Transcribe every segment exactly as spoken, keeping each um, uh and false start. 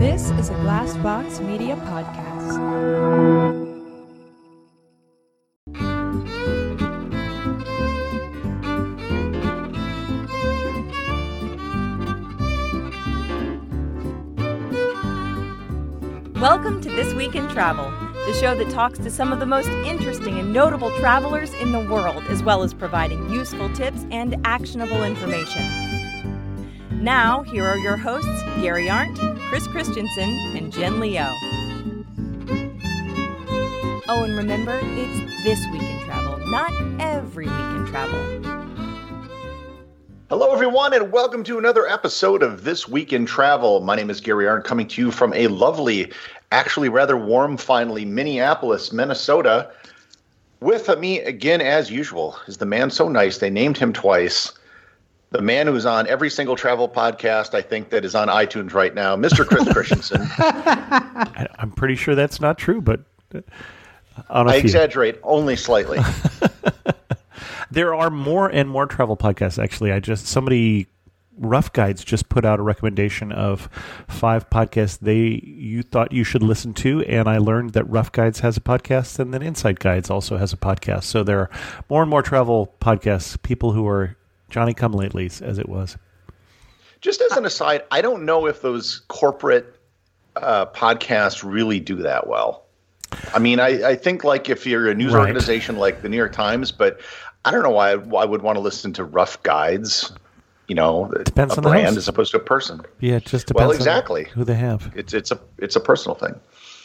This is a Glassbox Media podcast. Welcome to This Week in Travel, the show that talks to some of the most interesting and notable travelers in the world, as well as providing useful tips and actionable information. Now, here are your hosts, Gary Arndt, Chris Christensen, and Jen Leo. Oh, and remember, it's This Week in Travel, not every week in travel. Hello, everyone, and welcome to another episode of This Week in Travel. My name is Gary Arndt, coming to you from a lovely, actually rather warm, finally, Minneapolis, Minnesota. With me again, as usual, is the man so nice they named him twice. The man who's on every single travel podcast, I think, that is on iTunes right now, Mister Chris Christensen. I, I'm pretty sure that's not true, but on a I few. exaggerate only slightly. There are more and more travel podcasts, actually. I just somebody Rough Guides just put out a recommendation of five podcasts they you thought you should listen to, and I learned that Rough Guides has a podcast, and then Insight Guides also has a podcast. So there are more and more travel podcasts, people who are Johnny-come-latelys, as it was. Just as an aside, I don't know if those corporate uh, podcasts really do that well. I mean, I, I think like if you're a news right. organization like the New York Times, but I don't know why I, why I would want to listen to Rough Guides, you know, Depends a on the brand host. as opposed to a person. Yeah, it just depends well, exactly. on who they have. It's it's a it's a personal thing.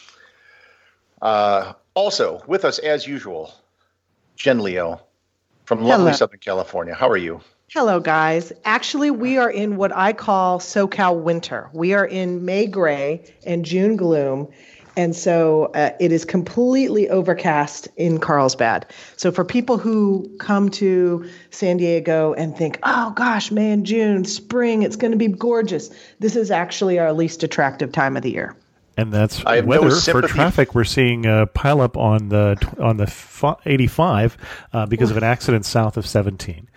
Uh, also, with us as usual, Jen Leo from lovely Hello. Southern California. How are you? Hello, guys. Actually, we are in what I call SoCal winter. We are in May gray and June gloom. And so uh, it is completely overcast in Carlsbad. So for people who come to San Diego and think, oh, gosh, May and June, spring, it's going to be gorgeous. This is actually our least attractive time of the year. And that's I have no weather for sympathy. traffic. We're seeing a pile up on the on the eighty-five uh, because of an accident south of seventeen.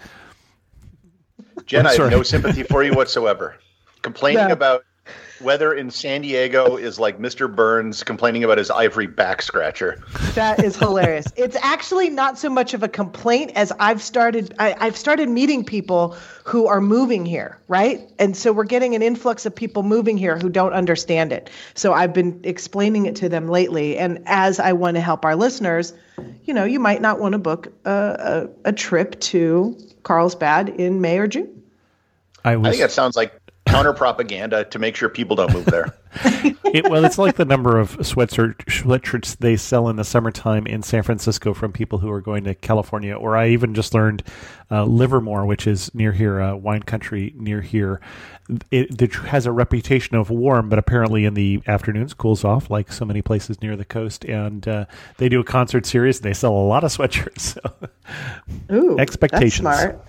Jen, I'm I have sorry. no sympathy for you whatsoever. Complaining No. about weather in San Diego is like Mister Burns complaining about his ivory back scratcher. That is hilarious. It's actually not so much of a complaint as I've started I, I've started meeting people who are moving here, right? And so we're getting an influx of people moving here who don't understand it. So I've been explaining it to them lately. And as I want to help our listeners, you know, you might not want to book a, a, a trip to Carlsbad in May or June. I was I think that sounds like counter propaganda to make sure people don't move there. it, well, it's like the number of sweatshirt, sweatshirts they sell in the summertime in San Francisco from people who are going to California. Or I even just learned uh, Livermore, which is near here, uh, wine country near here, it, it has a reputation of warm, but apparently in the afternoons cools off, like so many places near the coast. And uh, they do a concert series, and they sell a lot of sweatshirts. So. Ooh, Expectations. That's smart.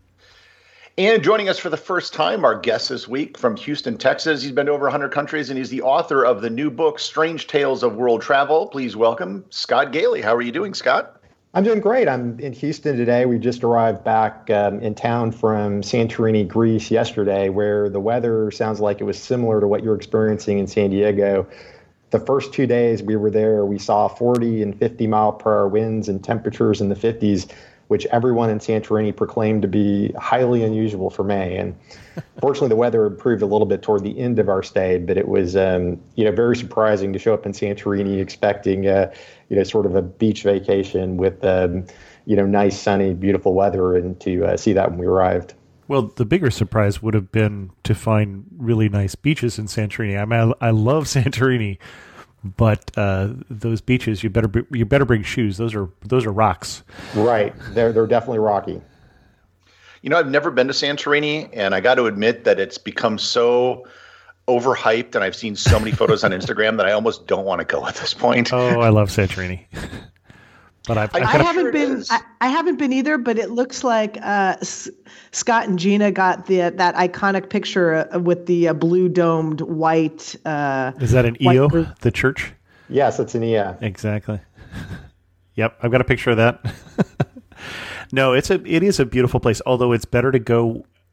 And joining us for the first time, our guest this week from Houston, Texas. He's been to over one hundred countries, and he's the author of the new book, Strange Tales of World Travel. Please welcome Scott Gailey. How are you doing, Scott? I'm doing great. I'm in Houston today. We just arrived back um, in town from Santorini, Greece yesterday, where the weather sounds like it was similar to what you're experiencing in San Diego. The first two days we were there, we saw forty and fifty mile per hour winds and temperatures in the fifties, which everyone in Santorini proclaimed to be highly unusual for May. And fortunately, the weather improved a little bit toward the end of our stay, but it was, um, you know, very surprising to show up in Santorini expecting, uh, you know, sort of a beach vacation with, um, you know, nice, sunny, beautiful weather, and to uh, see that when we arrived. Well, the bigger surprise would have been to find really nice beaches in Santorini. I mean, I, I love Santorini, but uh, those beaches, you better br- you better bring shoes. Those are those are rocks. Right, they're they're definitely rocky. You know, I've never been to Santorini, and I got to admit that it's become so overhyped, and I've seen so many photos on Instagram that I almost don't want to go at this point. Oh, I love Santorini. But I've, I've I got a- haven't sure it been. is. I, I haven't been either, but it looks like uh, S- Scott and Gina got the that iconic picture uh, with the uh, blue domed white. Uh, Is that an white E O, roof. the church? Yes, it's an E A. Exactly. Yep, I've got a picture of that. No, it's a it is a beautiful place. Although it's better to go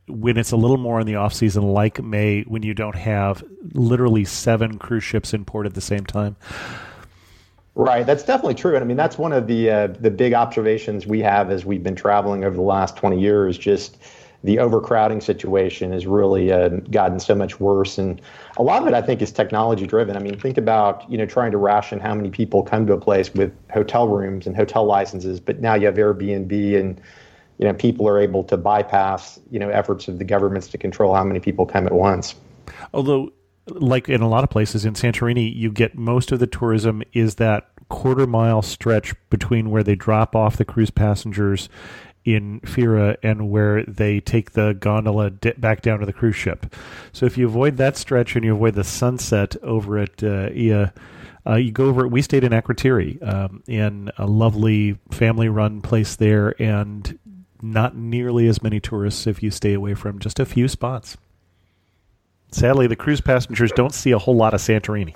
when it's a little more in the off season, like May, when you don't have literally seven cruise ships in port at the same time. Right, that's definitely true, and I mean that's one of the uh, the big observations we have as we've been traveling over the last twenty years. Just the overcrowding situation has really uh, gotten so much worse, and a lot of it I think is technology driven. I mean, think about you know trying to ration how many people come to a place with hotel rooms and hotel licenses, but now you have Airbnb, and you know people are able to bypass you know efforts of the governments to control how many people come at once. Although, like in a lot of places in Santorini, you get most of the tourism is that quarter mile stretch between where they drop off the cruise passengers in Fira and where they take the gondola di- back down to the cruise ship. So if you avoid that stretch and you avoid the sunset over at uh, Ia, uh, you go over. We stayed in Akrotiri, um, in a lovely family-run place there, and not nearly as many tourists if you stay away from just a few spots. Sadly, the cruise passengers don't see a whole lot of Santorini.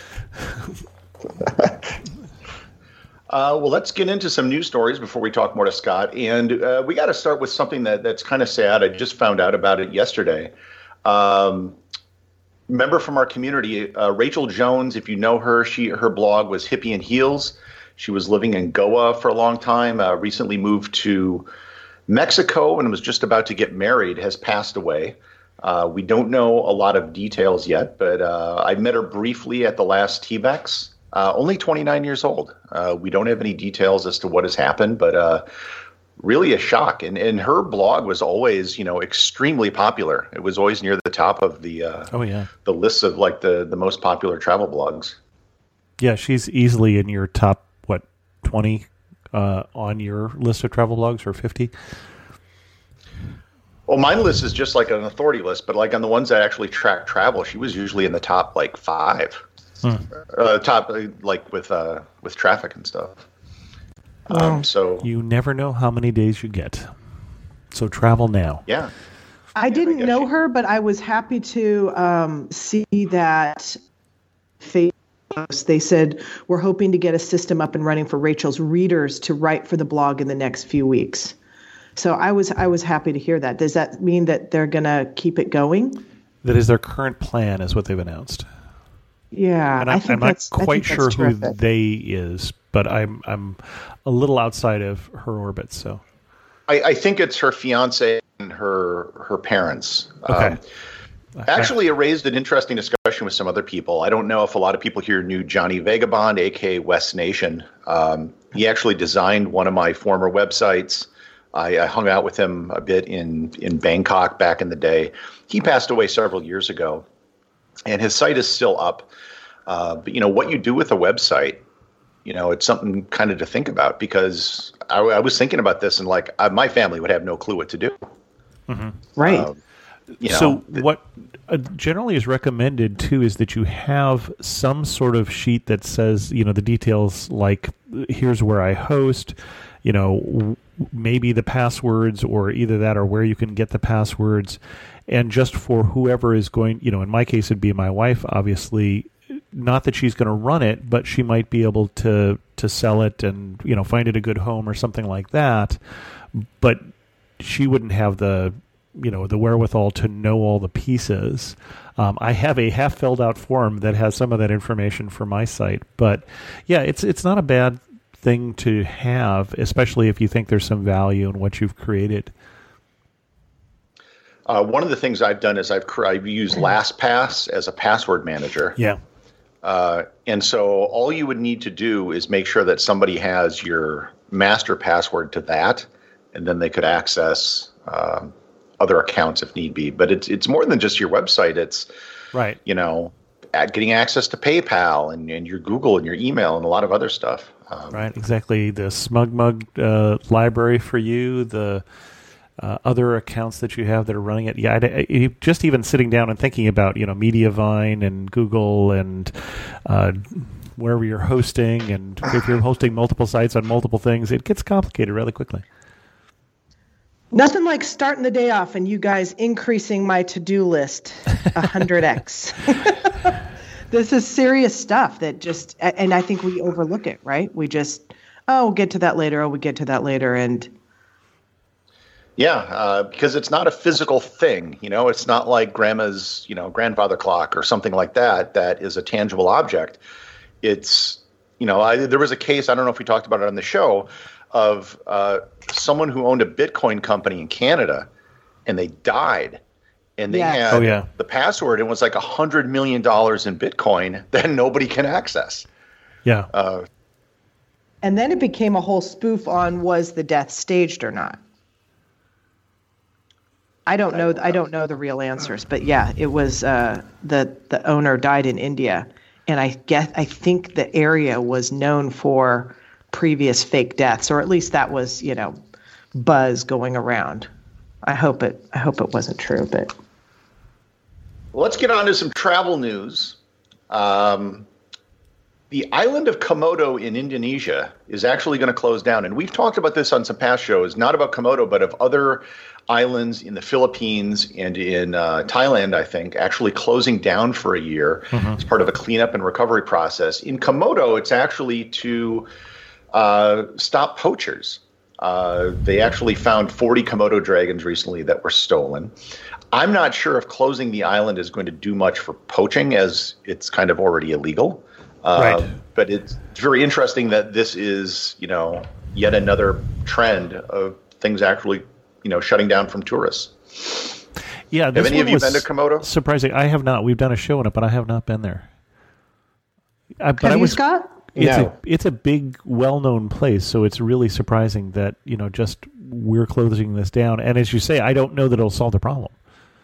Uh, well, let's get into some news stories before we talk more to Scott. And uh, we got to start with something that, that's kind of sad. I just found out about it yesterday. Um, member from our community, uh, Rachel Jones, if you know her, she her blog was Hippie in Heels. She was living in Goa for a long time, uh, recently moved to Mexico and was just about to get married, has passed away. Uh, we don't know a lot of details yet, but uh, I met her briefly at the last T VEX. Uh, only twenty-nine years old. Uh, we don't have any details as to what has happened, but uh, really a shock. And and her blog was always, you know, extremely popular. It was always near the top of the uh, oh yeah the lists of like the the most popular travel blogs. Yeah, she's easily in your top what twenty uh, on your list of travel blogs, or fifty. Well, my list is just like an authority list, but like on the ones that actually track travel, she was usually in the top like five. Hmm. Uh, top like with uh, with traffic and stuff. Um, so you never know how many days you get. So travel now. Yeah. I yeah, didn't I know you... her, but I was happy to um, see that Facebook post. They said we're hoping to get a system up and running for Rachel's readers to write for the blog in the next few weeks. So I was I was happy to hear that. Does that mean that they're going to keep it going? That is their current plan, is what they've announced. Yeah, and I, I think I'm not that's, quite sure who terrific. they is, but I'm I'm a little outside of her orbit. So I, I think it's her fiance and her her parents. Okay. Um, actually, it raised an interesting discussion with some other people. I don't know if a lot of people here knew Johnny Vagabond, aka West Nation. Um, he actually designed one of my former websites. I, I hung out with him a bit in in Bangkok back in the day. He passed away several years ago, and his site is still up. Uh, but, you know, what you do with a website, you know, it's something kind of to think about, because I, I was thinking about this and like I, my family would have no clue what to do. Mm-hmm. Right. Uh, you know, so th- what uh, generally is recommended too is that you have some sort of sheet that says, you know, the details, like here's where I host, you know, maybe the passwords, or either that or where you can get the passwords. And just for whoever is going, you know, in my case, it'd be my wife, obviously. Not that she's going to run it, but she might be able to to sell it and, you know, find it a good home or something like that. But she wouldn't have the, you know, the wherewithal to know all the pieces. Um, I have a half filled out form that has some of that information for my site. But yeah, it's it's not a bad thing to have, especially if you think there's some value in what you've created. Uh, one of the things I've done is I've, I've used LastPass as a password manager. Yeah. Uh, and so all you would need to do is make sure that somebody has your master password to that, and then they could access um, other accounts if need be. But it's it's more than just your website. It's, right. you know, at getting access to PayPal and, and your Google and your email and a lot of other stuff. Um, right, exactly. The SmugMug uh, library for you, the uh, other accounts that you have that are running it. Yeah, I, I, just even sitting down and thinking about, you know, Mediavine and Google and uh, wherever you're hosting, and if you're hosting multiple sites on multiple things, it gets complicated really quickly. Nothing like starting the day off and you guys increasing my to-do list one hundred x. This is serious stuff that just, and I think we overlook it, right? We just, oh, we'll get to that later. Oh, we get to that later. And Yeah, uh, because it's not a physical thing. You know, it's not like grandma's, you know, grandfather clock or something like that. That is a tangible object. It's, you know, I, there was a case, I don't know if we talked about it on the show, of uh, someone who owned a Bitcoin company in Canada, and they died. And they Yes. had Oh, yeah. the password, and it was like one hundred million dollars in Bitcoin that nobody can access. Yeah. Uh, And then it became a whole spoof on was the death staged or not. I don't know. I don't know the real answers, but yeah, it was uh, the the owner died in India, and I guess I think the area was known for previous fake deaths, or at least that was, you know, buzz going around. I hope it. I hope it wasn't true, but let's get on to some travel news. Um, the island of Komodo in Indonesia is actually going to close down, and we've talked about this on some past shows, not about Komodo, but of other islands in the Philippines and in uh, Thailand, I think, actually closing down for a year mm-hmm. as part of a cleanup and recovery process. In Komodo, it's actually to uh, stop poachers. Uh, they actually found forty Komodo dragons recently that were stolen. I'm not sure if closing the island is going to do much for poaching, as it's kind of already illegal. Uh, right. But it's very interesting that this is, you know, yet another trend of things actually, you know, shutting down from tourists. Yeah, this have any one of you was been to Komodo? Surprising. I have not. We've done a show on it, but I have not been there. I, but have I you, was, Scott? It's No. a it's a big, well-known place, so it's really surprising that, you know, just we're closing this down. And as you say, I don't know that it'll solve the problem.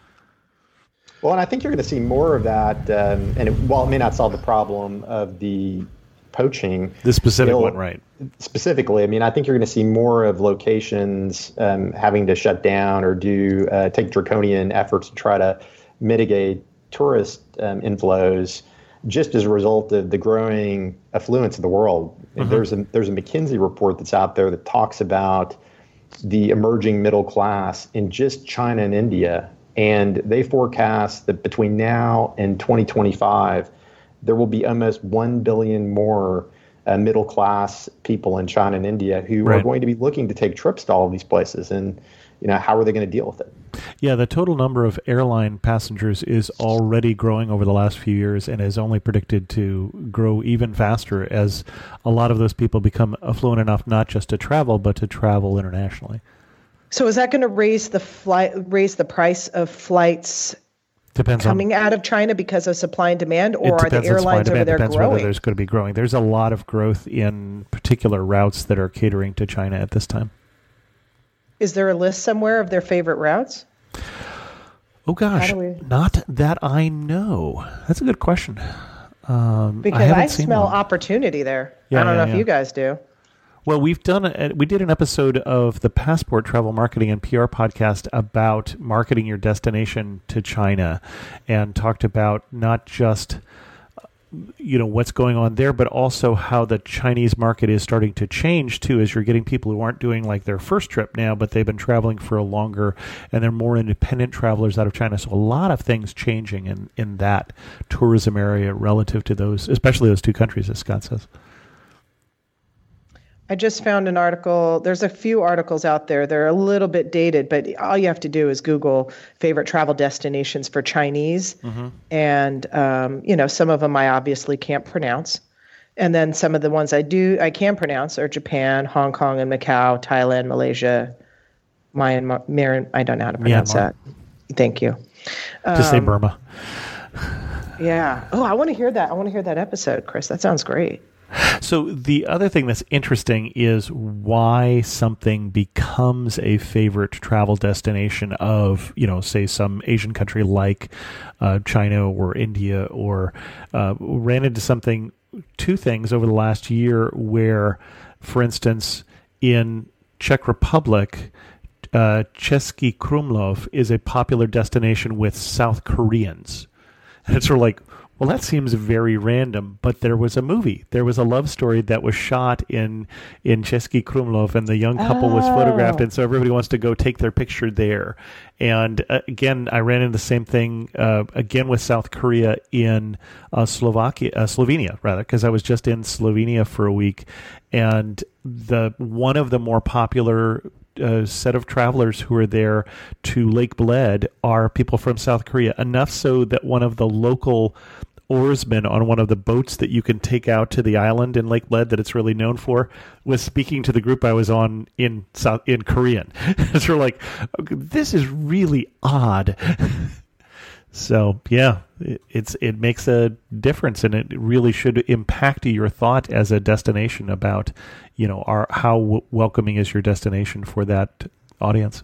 Well, and I think you're going to see more of that. Um, and it, while it may not solve the problem of the poaching, The specific it'll- one, right? Specifically, I mean, I think you're going to see more of locations um, having to shut down or do uh, take draconian efforts to try to mitigate tourist um, inflows, just as a result of the growing affluence of the world. Mm-hmm. There's a there's a McKinsey report that's out there that talks about the emerging middle class in just China and India, and they forecast that between now and twenty twenty-five, there will be almost one billion more uh, middle class people in China and India who Right. are going to be looking to take trips to all of these places. And, you know, how are they going to deal with it? Yeah, the total number of airline passengers is already growing over the last few years and is only predicted to grow even faster as a lot of those people become affluent enough not just to travel, but to travel internationally. So is that going to raise the flight, raise the price of flights Depends coming on, out of China because of supply and demand, it or are the depends on supply and airlines over demand. there Depends whether growing? there's going to be growing. There's a lot of growth in particular routes that are catering to China at this time. Is there a list somewhere of their favorite routes? Oh gosh, How do we- not that I know. That's a good question. Um, Because I, I, haven't seen smell one. opportunity there. Yeah, I don't yeah, know yeah. if you guys do. Well, we've done a, we did an episode of the Passport Travel Marketing and P R podcast about marketing your destination to China, and talked about not just you know what's going on there, but also how the Chinese market is starting to change too, as you're getting people who aren't doing like their first trip now, but they've been traveling for a longer, and they're more independent travelers out of China. So a lot of things changing in, in that tourism area relative to those, especially those two countries, as Scott says. I just found an article. There's a few articles out there. They're a little bit dated, but all you have to do is Google favorite travel destinations for Chinese. Mm-hmm. And, um, you know, some of them I obviously can't pronounce. And then some of the ones I do, I can pronounce are Japan, Hong Kong and Macau, Thailand, Malaysia, Myanmar. Mar- I don't know how to pronounce Myanmar. that. Thank you. Just say Um, Burma. Yeah. Oh, I want to hear that. I want to hear that episode, Chris. That sounds great. So the other thing that's interesting is why something becomes a favorite travel destination of, you know, say some Asian country like uh, China or India, or uh, ran into something, two things over the last year where, for instance, in Czech Republic, uh, Český Krumlov is a popular destination with South Koreans. And it's sort of like, well, that seems very random, but there was a movie. There was a love story that was shot in in Český Krumlov, and the young couple was photographed, and so everybody wants to go take their picture there. And uh, again, I ran into the same thing uh, again with South Korea in uh, Slovakia, uh, Slovenia, rather, because I was just in Slovenia for a week, and the one of the more popular uh, set of travelers who are there to Lake Bled are people from South Korea, enough so that one of the local oarsmen on one of the boats that you can take out to the island in Lake Bled that it's really known for was speaking to the group I was on in South in Korean. So we're like, this is really odd. So yeah, it, it's it makes a difference, and it really should impact your thought as a destination about, you know, our how w- welcoming is your destination for that audience.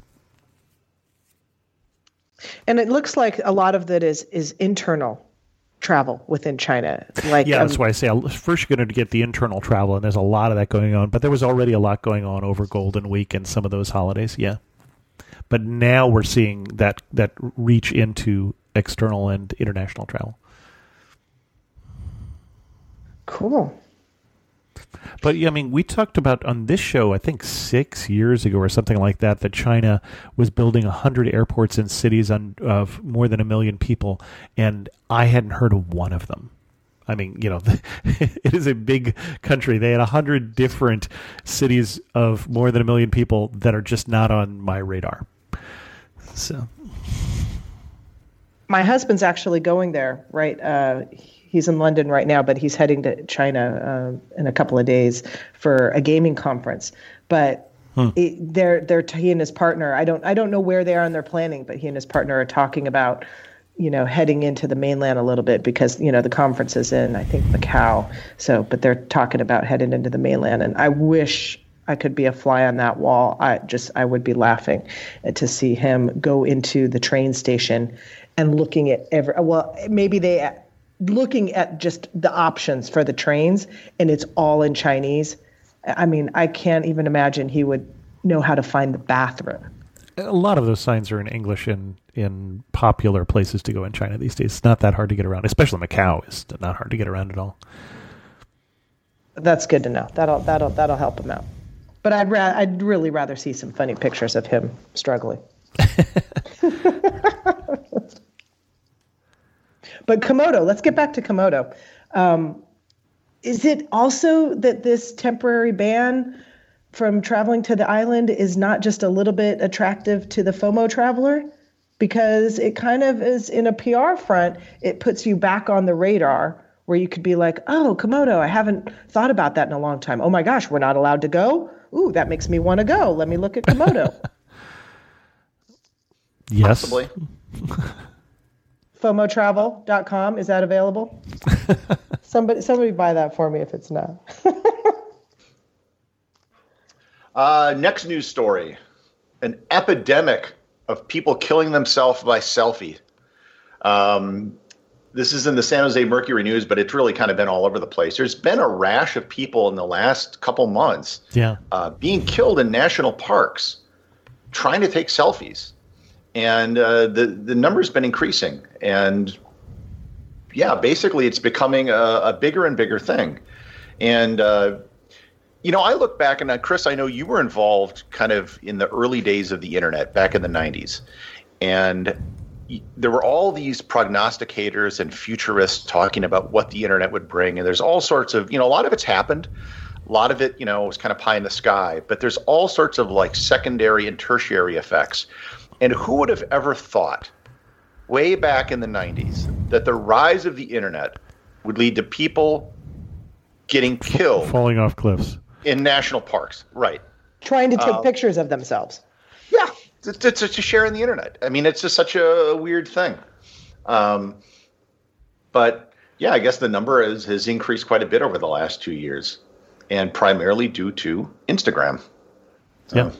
And it looks like a lot of that is is internal travel within China. Like, yeah, that's um, why I say first you're going to get the internal travel, and there's a lot of that going on. But there was already a lot going on over Golden Week and some of those holidays. Yeah, but now we're seeing that that reach into external and international travel. Cool. But yeah, I mean, we talked about on this show, I think six years ago or something like that, that China was building a hundred airports in cities on, of more than a million people, and I hadn't heard of one of them. I mean, you know, it is a big country. They had a hundred different cities of more than a million people that are just not on my radar. So, my husband's actually going there, right? Uh, He's in London right now, but he's heading to China uh, in a couple of days for a gaming conference. But hmm. it, they're they're he and his partner. I don't I don't know where they are in their planning, but he and his partner are talking about, you know, heading into the mainland a little bit because, you know, the conference is in, I think, Macau. So, but they're talking about heading into the mainland, and I wish I could be a fly on that wall. I just I would be laughing to see him go into the train station and looking at every. Well, maybe they. looking at just the options for the trains, and it's all in Chinese. I mean, I can't even imagine he would know how to find the bathroom. A lot of those signs are in English in, in popular places to go in China these days. It's not that hard to get around, especially Macau is not hard to get around at all. That's good to know. That'll that'll that'll help him out. But I'd ra- I'd really rather see some funny pictures of him struggling. But Komodo, let's get back to Komodo. Um, is it also that this temporary ban from traveling to the island is not just a little bit attractive to the FOMO traveler? Because it kind of is, in a P R front, it puts you back on the radar where you could be like, oh, Komodo, I haven't thought about that in a long time. Oh my gosh, we're not allowed to go? Ooh, that makes me want to go. Let me look at Komodo. Yes. Possibly. FOMO travel dot com, is that available? somebody somebody buy that for me if it's not. uh, next news story. An epidemic of people killing themselves by selfie. Um, this is in the San Jose Mercury News, but it's really kind of been all over the place. There's been a rash of people in the last couple months yeah. uh, being killed in national parks trying to take selfies. And uh, the, the number's been increasing. And, yeah, basically it's becoming a, a bigger and bigger thing. And, uh, you know, I look back, and uh, Chris, I know you were involved kind of in the early days of the Internet back in the nineties. And y- there were all these prognosticators and futurists talking about what the Internet would bring. And there's all sorts of, you know, a lot of it's happened. A lot of it, you know, was kind of pie in the sky. But there's all sorts of, like, secondary and tertiary effects. And who would have ever thought, way back in the nineties, that the rise of the Internet would lead to people getting killed, falling off cliffs in national parks? Right. Trying to take um, pictures of themselves. Yeah, to, to, to share in the Internet. I mean, it's just such a weird thing. Um, but yeah, I guess the number is, has increased quite a bit over the last two years, and primarily due to Instagram. So, yeah.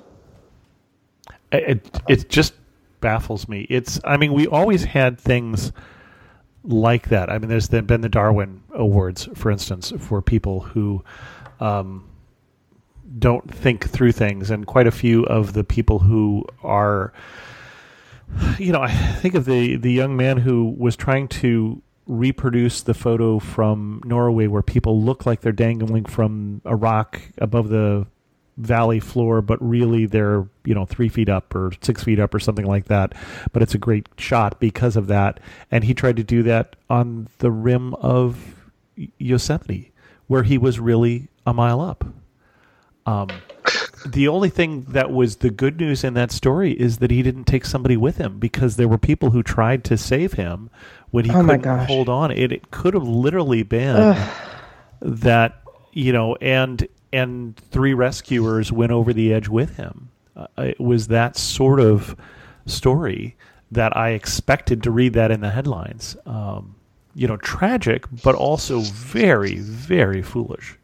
It it just baffles me. It's I mean, we always had things like that. I mean, there's been the Darwin Awards, for instance, for people who um, don't think through things, and quite a few of the people who are, you know, I think of the the young man who was trying to reproduce the photo from Norway where people look like they're dangling from a rock above the valley floor, but really they're, you know, three feet up or six feet up or something like that. But it's a great shot because of that. And he tried to do that on the rim of Yosemite, where he was really a mile up. Um, The only thing that was the good news in that story is that he didn't take somebody with him, because there were people who tried to save him when he Oh my couldn't gosh. hold on. It, it could have literally been Ugh. that, you know, and and three rescuers went over the edge with him. Uh, it was that sort of story that I expected to read that in the headlines. Um, you know, tragic, but also very, very foolish.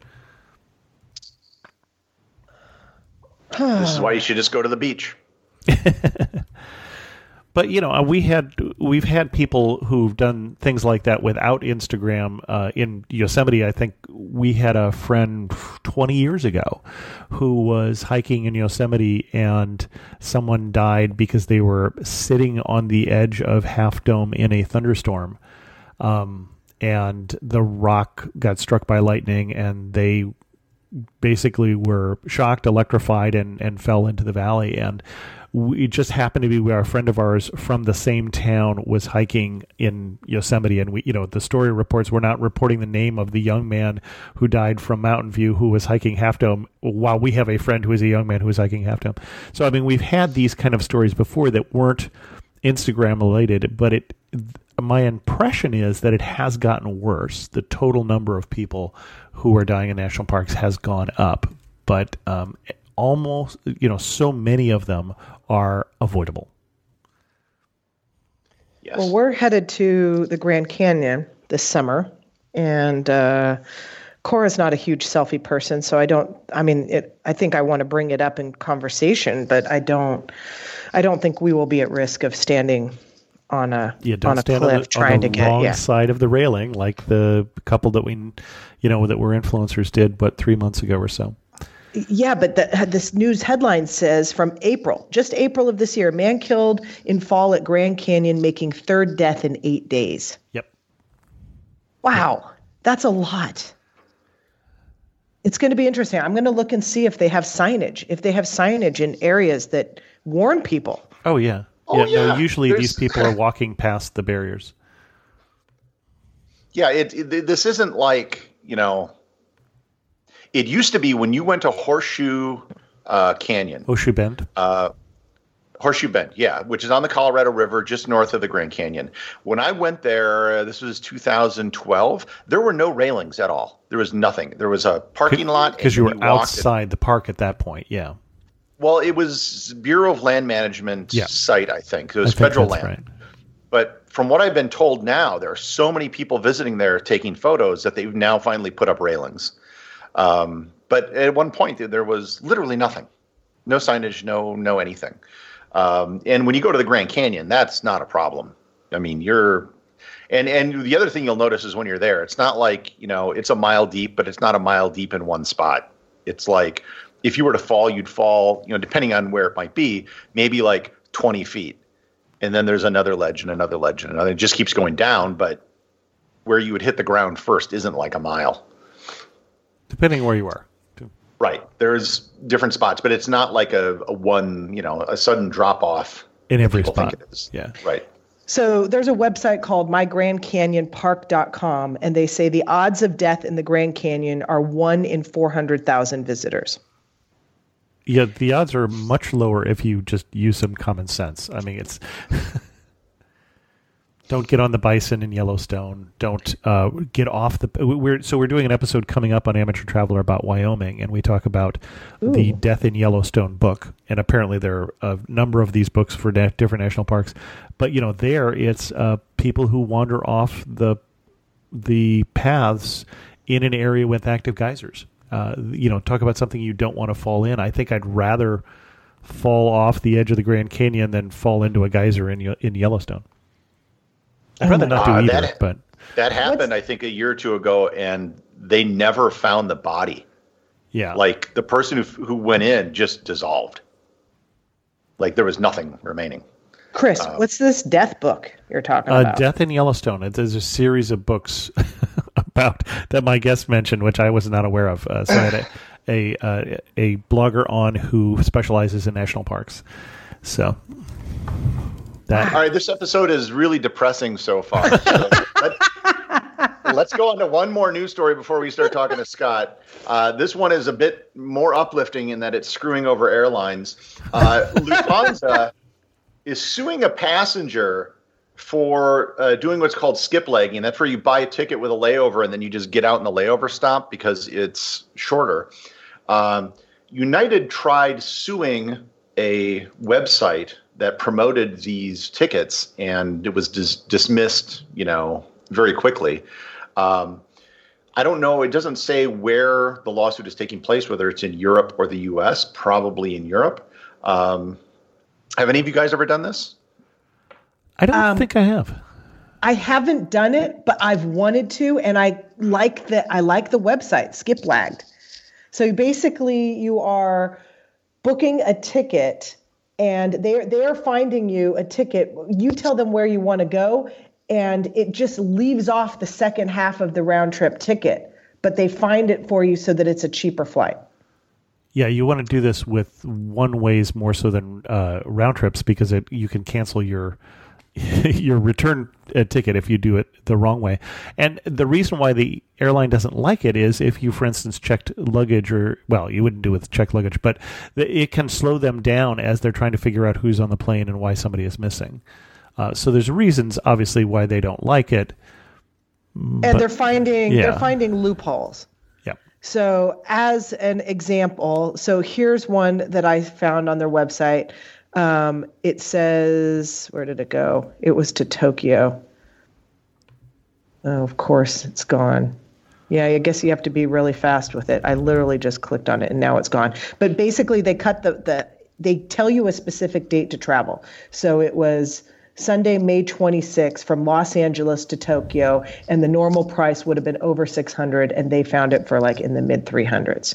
This is why you should just go to the beach. But you know, we had we've had people who've done things like that without Instagram. Uh, in Yosemite, I think we had a friend twenty years ago who was hiking in Yosemite, and someone died because they were sitting on the edge of Half Dome in a thunderstorm, um, and the rock got struck by lightning, and they basically were shocked, electrified, and, and fell into the valley. And we, it just happened to be where a friend of ours from the same town was hiking in Yosemite. And we, you know, the story reports, we're not reporting the name of the young man who died from Mountain View who was hiking Half Dome, while we have a friend who is a young man who was hiking Half Dome. So, I mean, we've had these kind of stories before that weren't Instagram related, but it, my impression is that it has gotten worse. The total number of people who are dying in national parks has gone up, but um, almost, you know, so many of them are avoidable. Yes. Well, we're headed to the Grand Canyon this summer, and uh, Cora's not a huge selfie person, so I don't. I mean, it, I think I want to bring it up in conversation, but I don't. I don't think we will be at risk of standing on a Yeah, don't on a stand cliff on the, trying on the to get wrong yeah. side of the railing like the couple that we, you know, that were influencers did, but three months ago or so. Yeah, but the, this news headline says from April, just April of this year, man killed in fall at Grand Canyon, making third death in eight days. Yep. Wow, that's a lot. It's going to be interesting. I'm going to look and see if they have signage, if they have signage in areas that warn people. Oh, yeah. Oh, yeah, no, yeah. usually There's- these people are walking past the barriers. Yeah, it, it this isn't like, you know, it used to be when you went to Horseshoe uh, Canyon, Horseshoe Bend. uh, Horseshoe Bend, yeah, which is on the Colorado River, just north of the Grand Canyon. When I went there, uh, this was two thousand twelve, there were no railings at all. There was nothing. There was a parking lot. Because and you were walked it. outside the park at that point, yeah. Well, it was Bureau of Land Management Yeah. site, I think. It was I think federal that's land. right. But from what I've been told now, there are so many people visiting there taking photos that they've now finally put up railings. Um, but at one point, there was literally nothing. No signage, no no anything. Um, and when you go to the Grand Canyon, that's not a problem. I mean, you're and and the other thing you'll notice is when you're there, it's not like, you know, it's a mile deep, but it's not a mile deep in one spot. It's like if you were to fall, you'd fall, you know, depending on where it might be, maybe like twenty feet. And then there's another ledge and another ledge and another. It just keeps going down, but where you would hit the ground first isn't like a mile. Depending where you are. Right. There's different spots, but it's not like a, a one, you know, a sudden drop off. In every people spot. think it is. Yeah. Right. So there's a website called my grand canyon park dot com, and they say the odds of death in the Grand Canyon are one in four hundred thousand visitors. Yeah, the odds are much lower if you just use some common sense. I mean, it's... Don't get on the bison in Yellowstone. Don't uh, get off the... We're, so we're doing an episode coming up on Amateur Traveler about Wyoming, and we talk about Ooh. the Death in Yellowstone book. And apparently there are a number of these books for da- different national parks. But, you know, there it's uh, people who wander off the the paths in an area with active geysers. Uh, you know, talk about something you don't want to fall in. I think I'd rather fall off the edge of the Grand Canyon than fall into a geyser in in Yellowstone. I'd rather not do Uh, either, that- but That happened, I think, a year or two ago, and they never found the body. yeah. Like the person who who went in just dissolved. Like there was nothing remaining. Chris, what's this death book you're talking Uh, about? Death in Yellowstone. It- There's a series of books about that my guest mentioned, which I was not aware of. Uh, so I had a a, uh, a blogger on who specializes in national parks. So that All right, this episode is really depressing so far. So let, let's go on to one more news story before we start talking to Scott. Uh, this one is a bit more uplifting in that it's screwing over airlines. Uh, Lufthansa is suing a passenger for uh, doing what's called skip legging. That's where you buy a ticket with a layover and then you just get out in the layover stop because it's shorter. Um, United tried suing a website that promoted these tickets, and it was dis- dismissed, you know, very quickly. Um, I don't know. It doesn't say where the lawsuit is taking place, whether it's in Europe or the U S, probably in Europe. Um, have any of you guys ever done this? I don't Um, think I have. I haven't done it, but I've wanted to, and I like the I like the website Skiplagged. So basically, you are booking a ticket, and they're they're finding you a ticket. You tell them where you want to go, and it just leaves off the second half of the round trip ticket, but they find it for you so that it's a cheaper flight. Yeah, you want to do this with one ways more so than uh, round trips because it you can cancel your your return uh, ticket if you do it the wrong way. And the reason why the airline doesn't like it is if you, for instance, checked luggage or, well, you wouldn't do it with checked luggage, but the, it can slow them down as they're trying to figure out who's on the plane and why somebody is missing. Uh, so there's reasons, obviously, why they don't like it. And but, they're finding yeah. they're finding loopholes. Yeah. So as an example, so here's one that I found on their website. Um, it says, where did it go? It was to Tokyo. Oh, of course, it's gone. Yeah, I guess you have to be really fast with it. I literally just clicked on it and now it's gone. But basically, they cut the, the they tell you a specific date to travel. So it was Sunday, May twenty-sixth from Los Angeles to Tokyo, and the normal price would have been over six hundred dollars, and they found it for like in the mid three hundreds.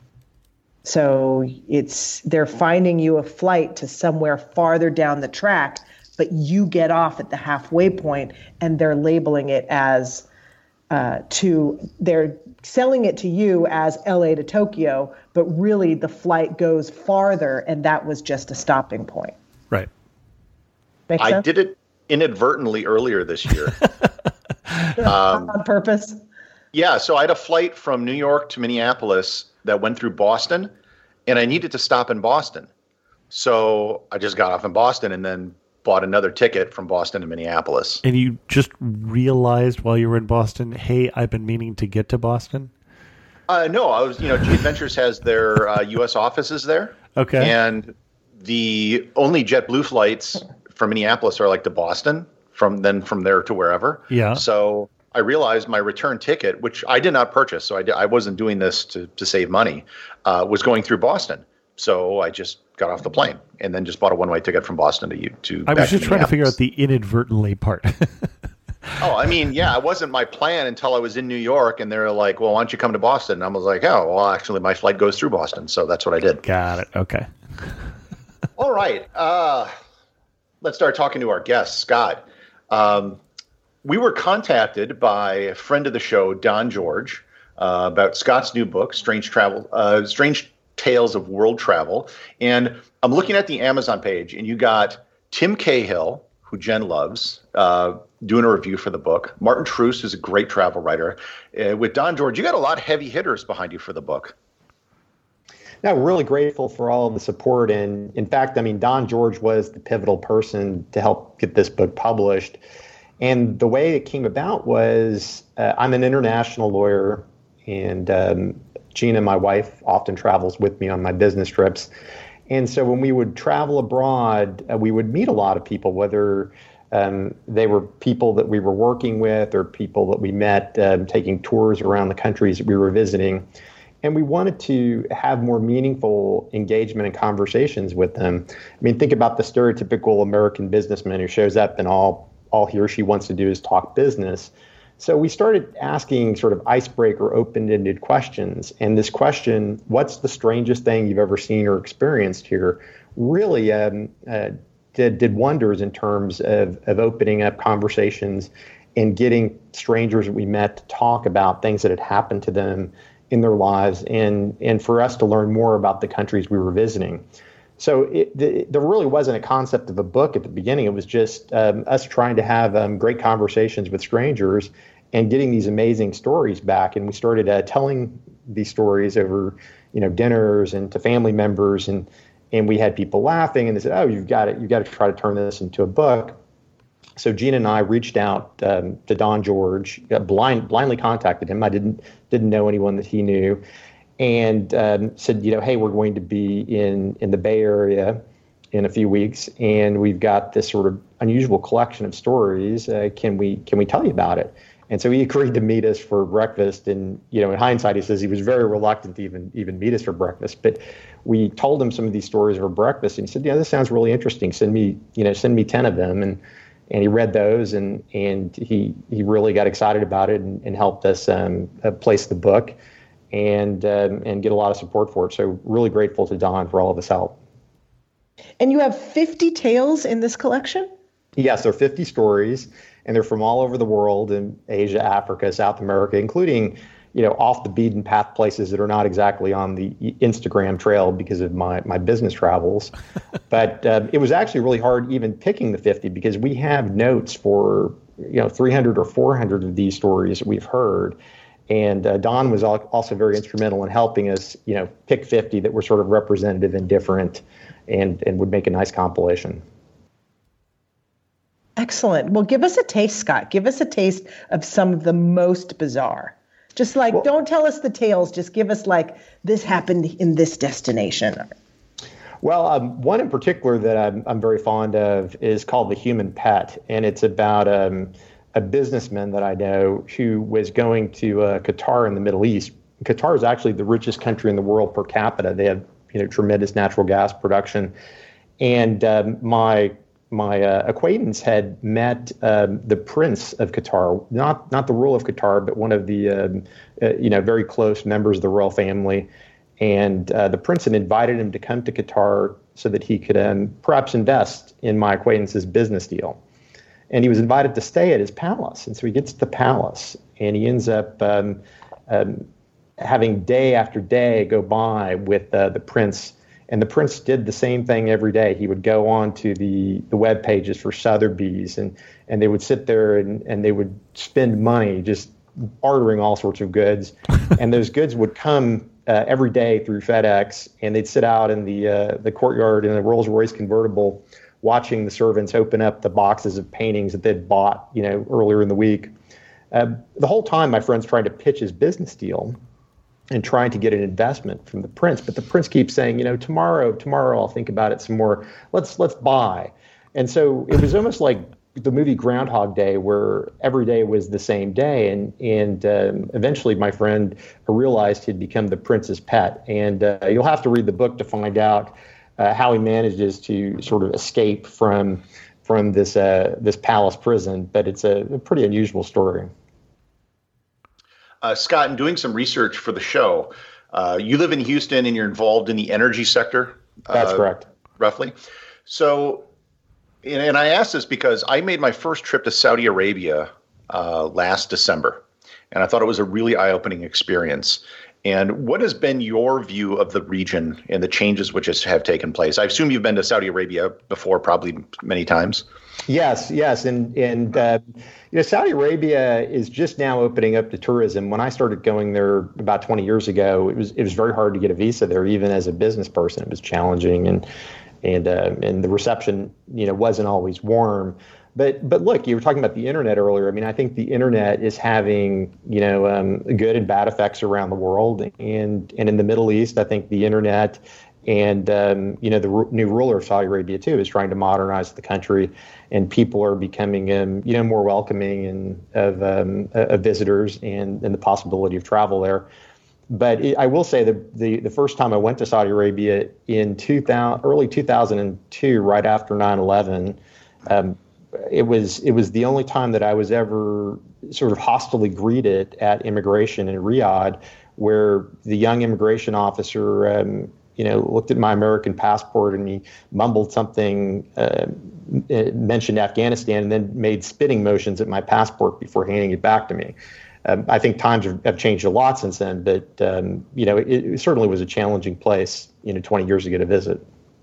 So it's they're finding you a flight to somewhere farther down the track, but you get off at the halfway point, and they're labeling it as uh, to they're selling it to you as L A to Tokyo, but really the flight goes farther, and that was just a stopping point. Right. Make I sense? did it inadvertently earlier this year. um, On purpose. Yeah, so I had a flight from New York to Minneapolis that went through Boston, and I needed to stop in Boston. So I just got off in Boston and then bought another ticket from Boston to Minneapolis. And you just realized while you were in Boston, hey, I've been meaning to get to Boston? Uh, no, I was, you know, G Adventures has their uh, U S offices there. Okay. And the only JetBlue flights from Minneapolis are like to Boston, from then from there to wherever. Yeah. So I realized my return ticket, which I did not purchase, so I, did, I wasn't doing this to, to save money, uh, was going through Boston. So I just got off the plane and then just bought a one-way ticket from Boston to to. I was back just to trying to figure out Minneapolis. the inadvertently part. Oh, I mean, yeah, it wasn't my plan until I was in New York, and they were like, well, why don't you come to Boston? And I was like, oh, well, actually, my flight goes through Boston, so that's what I did. Got it. Okay. All right. Uh, let's start talking to our guest, Scott. Um, we were contacted by a friend of the show, Don George, uh, about Scott's new book, Strange Travel, uh, Strange Tales of World Travel. And I'm looking at the Amazon page, and you got Tim Cahill, who Jen loves, uh, doing a review for the book. Martin Truce, who's a great travel writer. Uh, with Don George, you got a lot of heavy hitters behind you for the book. No, really grateful for all of the support. And in fact, I mean, Don George was the pivotal person to help get this book published. And the way it came about was uh, I'm an international lawyer, and um, Gina, my wife, often travels with me on my business trips. And so when we would travel abroad, uh, we would meet a lot of people, whether um, they were people that we were working with or people that we met um, taking tours around the countries that we were visiting. And we wanted to have more meaningful engagement and conversations with them. I mean, think about the stereotypical American businessman who shows up and all all he or she wants to do is talk business. So we started asking sort of icebreaker, open-ended questions. And this question, what's the strangest thing you've ever seen or experienced here, really um, uh, did, did wonders in terms of, of opening up conversations and getting strangers that we met to talk about things that had happened to them in their lives, and and for us to learn more about the countries we were visiting. So it, the, there really wasn't a concept of a book at the beginning. It was just um, us trying to have um, great conversations with strangers and getting these amazing stories back. And we started uh, telling these stories over, you know, dinners and to family members, and and we had people laughing, and they said, "Oh, you've got it. You've got to try to turn this into a book." So Gina and I reached out um, to Don George, uh, blind, blindly contacted him. I didn't didn't know anyone that he knew, and um, said, you know, hey, we're going to be in in the Bay Area in a few weeks, and we've got this sort of unusual collection of stories. Uh, can we can we tell you about it? And so he agreed to meet us for breakfast. And, you know, in hindsight, he says he was very reluctant to even even meet us for breakfast. But we told him some of these stories for breakfast, and he said, yeah, this sounds really interesting. Send me, you know, send me ten of them. And and he read those, and and he he really got excited about it, and, and helped us um, uh, place the book and um, and get a lot of support for it. So really grateful to Don for all of his help. And you have fifty tales in this collection? Yes, there are fifty stories, and they're from all over the world, in Asia, Africa, South America, including, you know, off the beaten path places that are not exactly on the Instagram trail because of my, my business travels. But uh, it was actually really hard even picking the fifty, because we have notes for, you know, three hundred or four hundred of these stories that we've heard. And uh, Don was also very instrumental in helping us, you know, pick fifty that were sort of representative and different, and, and would make a nice compilation. Excellent. Well, give us a taste, Scott. Give us a taste of some of the most bizarre. Just like, well, don't tell us the tales. Just give us like, this happened in this destination. Well, um, one in particular that I'm, I'm very fond of is called The Human Pet. And it's about um, a businessman that I know who was going to uh, Qatar in the Middle East. Qatar is actually the richest country in the world per capita. They have, you know, tremendous natural gas production. And um, my My uh, acquaintance had met um, the Prince of Qatar, not not the ruler of Qatar, but one of the um, uh, you know very close members of the royal family. And uh, the Prince had invited him to come to Qatar so that he could um, perhaps invest in my acquaintance's business deal. And he was invited to stay at his palace. And so he gets to the palace, and he ends up um, um, having day after day go by with uh, the Prince. And the Prince did the same thing every day. He would go on to the, the web pages for Sotheby's, and, and they would sit there and, and they would spend money just bartering all sorts of goods. And those goods would come uh, every day through FedEx, and they'd sit out in the uh, the courtyard in a Rolls-Royce convertible, watching the servants open up the boxes of paintings that they'd bought, you know, earlier in the week. Uh, the whole time, my friend's trying to pitch his business deal and trying to get an investment from the Prince. But the Prince keeps saying, you know, tomorrow, tomorrow I'll think about it some more. Let's let's buy. And so it was almost like the movie Groundhog Day, where every day was the same day. And and um, eventually my friend realized he'd become the Prince's pet. And uh, you'll have to read the book to find out uh, how he manages to sort of escape from from this uh, this palace prison. But it's a, a pretty unusual story. Uh, Scott, in doing some research for the show, uh, you live in Houston and you're involved in the energy sector. That's uh, correct. Roughly. So, and, and I asked this because I made my first trip to Saudi Arabia uh, last December, and I thought it was a really eye-opening experience. And what has been your view of the region and the changes which has, have taken place? I assume you've been to Saudi Arabia before, probably many times. Yes, yes, and and uh, you know, Saudi Arabia is just now opening up to tourism. When I started going there about twenty years ago, it was it was very hard to get a visa there, even as a business person. It was challenging, and and uh, and the reception, you know, wasn't always warm. But but look, you were talking about the internet earlier. I mean, I think the internet is having, you know, um, good and bad effects around the world, and and in the Middle East, I think the internet and um, you know, the r- new ruler of Saudi Arabia too is trying to modernize the country, and people are becoming um, you know, more welcoming and of um, of visitors and and the possibility of travel there. But it, I will say that the the first time I went to Saudi Arabia in two thousand, early two thousand two, right after nine eleven. Um, It was it was the only time that I was ever sort of hostilely greeted at immigration in Riyadh, where the young immigration officer, um, you know, looked at my American passport and he mumbled something, uh, mentioned Afghanistan, and then made spitting motions at my passport before handing it back to me. Um, I think times have changed a lot since then, but um, you know, it, it certainly was a challenging place, you know, twenty years ago to visit.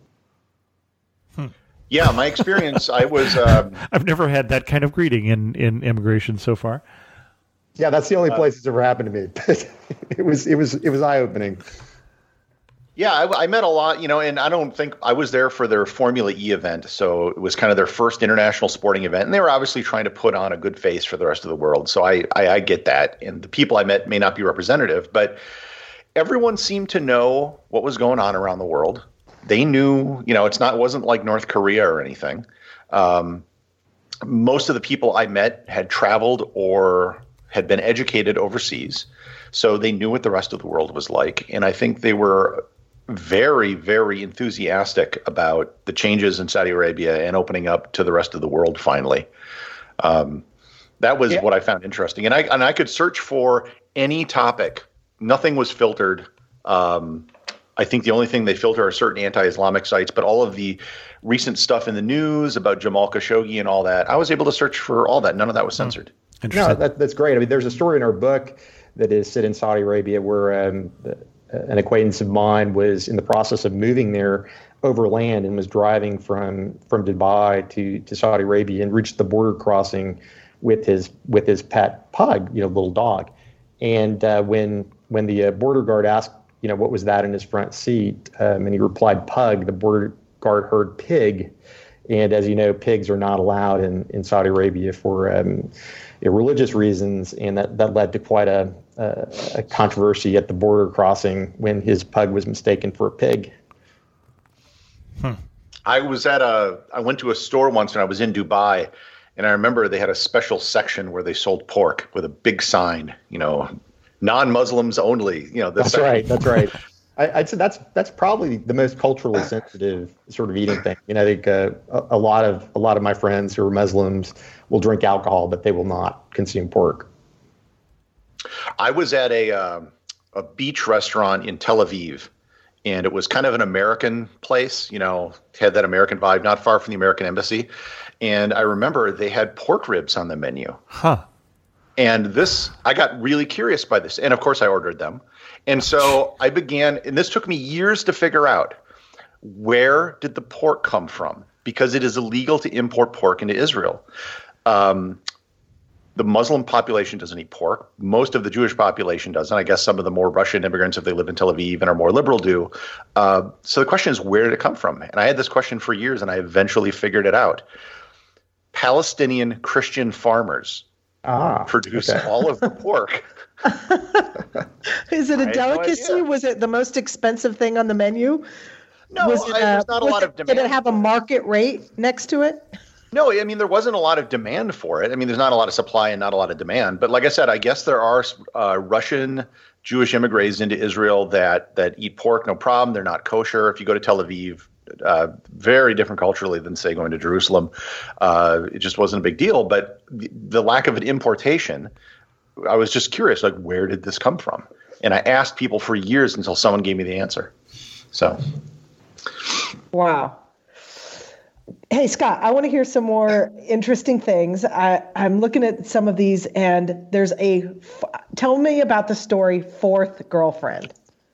Yeah, my experience, I was... Um, I've never had that kind of greeting in, in immigration so far. Yeah, that's the only Uh, place it's ever happened to me. But it was it was it was eye opening. Yeah, I, I met a lot, you know, and I don't think I was there for their Formula E event. So it was kind of their first international sporting event. And they were obviously trying to put on a good face for the rest of the world. So I, I, I get that. And the people I met may not be representative, but everyone seemed to know what was going on around the world. They knew, you know, it's not, it wasn't like North Korea or anything. Um, most of the people I met had traveled or had been educated overseas. So they knew what the rest of the world was like. And I think they were very, very enthusiastic about the changes in Saudi Arabia and opening up to the rest of the world finally. Um, that was yeah. what I found interesting. And I and I could search for any topic. Nothing was filtered. Um, I think the only thing they filter are certain anti-Islamic sites, but all of the recent stuff in the news about Jamal Khashoggi and all that, I was able to search for all that. None of that was censored. No, that, that's great. I mean, there's a story in our book that is set in Saudi Arabia where um, the, an acquaintance of mine was in the process of moving there overland and was driving from from Dubai to, to Saudi Arabia and reached the border crossing with his with his pet pug, you know, little dog. And uh, when when the uh, border guard asked, you know, what was that in his front seat, um, and he replied pug, the border guard heard pig. And as you know, pigs are not allowed in, in Saudi Arabia for um, religious reasons, and that, that led to quite a, a, a controversy at the border crossing when his pug was mistaken for a pig. Hmm. I was at a, I went to a store once when I was in Dubai, and I remember they had a special section where they sold pork with a big sign, you know, non-Muslims only. You know, that's right. That's right. I, I'd say that's that's probably the most culturally sensitive sort of eating thing. You know, I think uh, a, a lot of a lot of my friends who are Muslims will drink alcohol, but they will not consume pork. I was at a uh, a beach restaurant in Tel Aviv, and it was kind of an American place. You know, had that American vibe, not far from the American embassy. And I remember they had pork ribs on the menu. Huh. And this, I got really curious by this, and of course I ordered them. And so I began, and this took me years to figure out, where did the pork come from? Because it is illegal to import pork into Israel. Um, the Muslim population doesn't eat pork. Most of the Jewish population doesn't. I guess some of the more Russian immigrants, if they live in Tel Aviv and are more liberal, do. Uh, so the question is, where did it come from? And I had this question for years, and I eventually figured it out. Palestinian Christian farmers ah, produce okay. all of the pork. Is it a delicacy? No was it the most expensive thing on the menu? No, was it, I, there's not a lot it, of demand. Did it have a market rate next to it? No, I mean, there wasn't a lot of demand for it. I mean, there's not a lot of supply and not a lot of demand. But like I said, I guess there are uh, Russian Jewish immigrants into Israel that that eat pork, no problem. They're not kosher. If you go to Tel Aviv, uh, very different culturally than, say, going to Jerusalem. Uh, it just wasn't a big deal. But the, the lack of an importation, I was just curious, like, where did this come from? And I asked people for years until someone gave me the answer. So. Wow. Hey, Scott, I want to hear some more interesting things. I, I'm looking at some of these, and there's a, tell me about the story Fourth Girlfriend.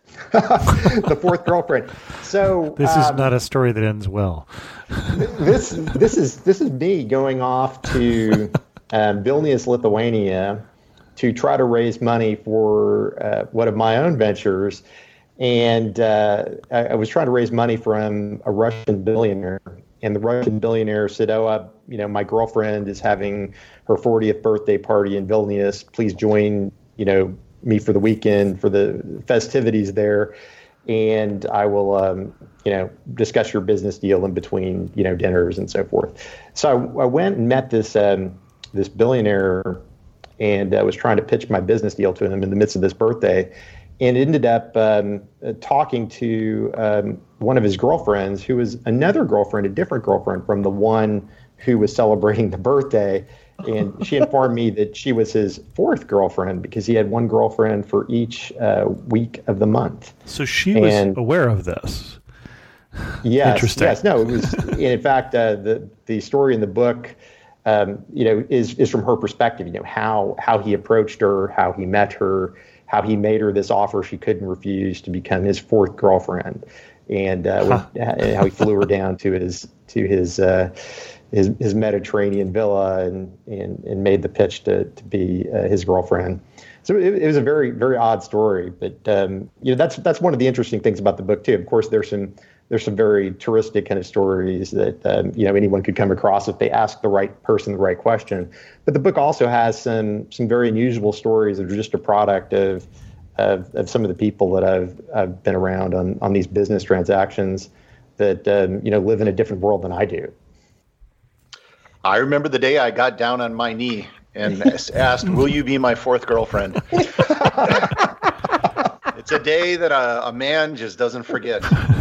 The fourth girlfriend. So this um, is not a story that ends well. this this is this is me going off to um, Vilnius, Lithuania, to try to raise money for uh, one of my own ventures, and uh, I, I was trying to raise money from a Russian billionaire. And the Russian billionaire said, "Oh, uh, you know, my girlfriend is having her fortieth birthday party in Vilnius. Please join, you know, me for the weekend for the festivities there, and I will, um, you know, discuss your business deal in between, you know, dinners and so forth." So I, I went and met this um, this billionaire, and I uh, was trying to pitch my business deal to him in the midst of this birthday, and ended up um, uh, talking to um, one of his girlfriends, who was another girlfriend, a different girlfriend from the one who was celebrating the birthday. And she informed me that she was his fourth girlfriend because he had one girlfriend for each uh, week of the month. So she was and, aware of this. Yes. Interesting. Yes. No, it was, in fact, uh, the, the story in the book, um, you know, is, is from her perspective, you know, how, how he approached her, how he met her, how he made her this offer she couldn't refuse to become his fourth girlfriend. And uh, huh. when, how he flew her down to his, to his, uh, his, his Mediterranean villa and, and, and made the pitch to, to be uh, his girlfriend. So it, it was a very, very odd story. But, um, you know, that's that's one of the interesting things about the book, too. Of course, there's some there's some very touristic kind of stories that, um, you know, anyone could come across if they ask the right person the right question. But the book also has some some very unusual stories that are just a product of of, of some of the people that I've, I've been around on, on these business transactions that, um, you know, live in a different world than I do. I remember the day I got down on my knee and asked, will you be my fourth girlfriend? It's a day that a, a man just doesn't forget.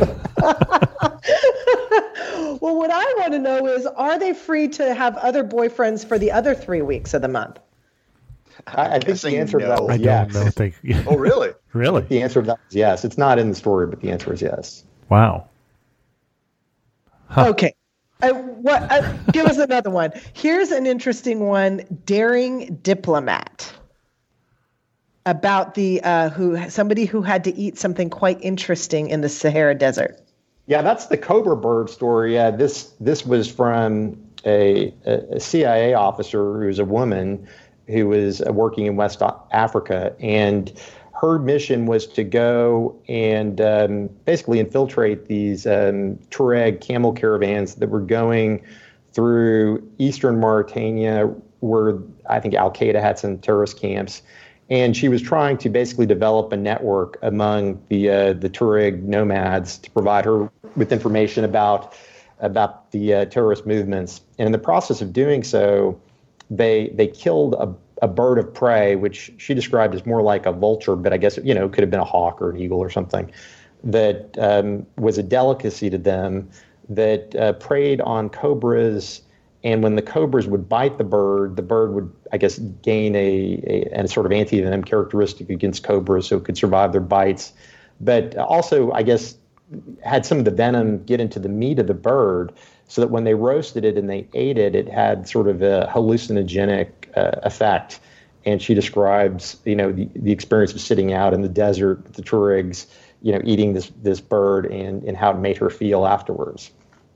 Well, what I want to know is, are they free to have other boyfriends for the other three weeks of the month? I, I think the answer no. to that was I yes. don't know if they. Oh, really? Really? The answer to that is yes. It's not in the story, but the answer is yes. Wow. Huh. Okay. Uh, what? Uh, give us another one. Here's an interesting one: Daring Diplomat. About the uh, who somebody who had to eat something quite interesting in the Sahara Desert. Yeah, that's the Cobra bird story. Yeah, this this was from a, a C I A officer who was a woman who was working in West Africa, and her mission was to go and um, basically infiltrate these um, Tuareg camel caravans that were going through eastern Mauritania, where I think Al Qaeda had some terrorist camps. And she was trying to basically develop a network among the uh, the Tuareg nomads to provide her with information about about the uh, terrorist movements. And in the process of doing so, they they killed a, a bird of prey, which she described as more like a vulture, but I guess, you know, it could have been a hawk or an eagle or something, that um, was a delicacy to them, that uh, preyed on cobras. And when the cobras would bite the bird, the bird would, I guess, gain a, a, a sort of anti-venom characteristic against cobras, so it could survive their bites. But also, I guess, had some of the venom get into the meat of the bird, so that when they roasted it and they ate it, it had sort of a hallucinogenic uh, effect. And she describes, you know, the, the experience of sitting out in the desert with the Tuaregs, you know, eating this this bird and, and how it made her feel afterwards.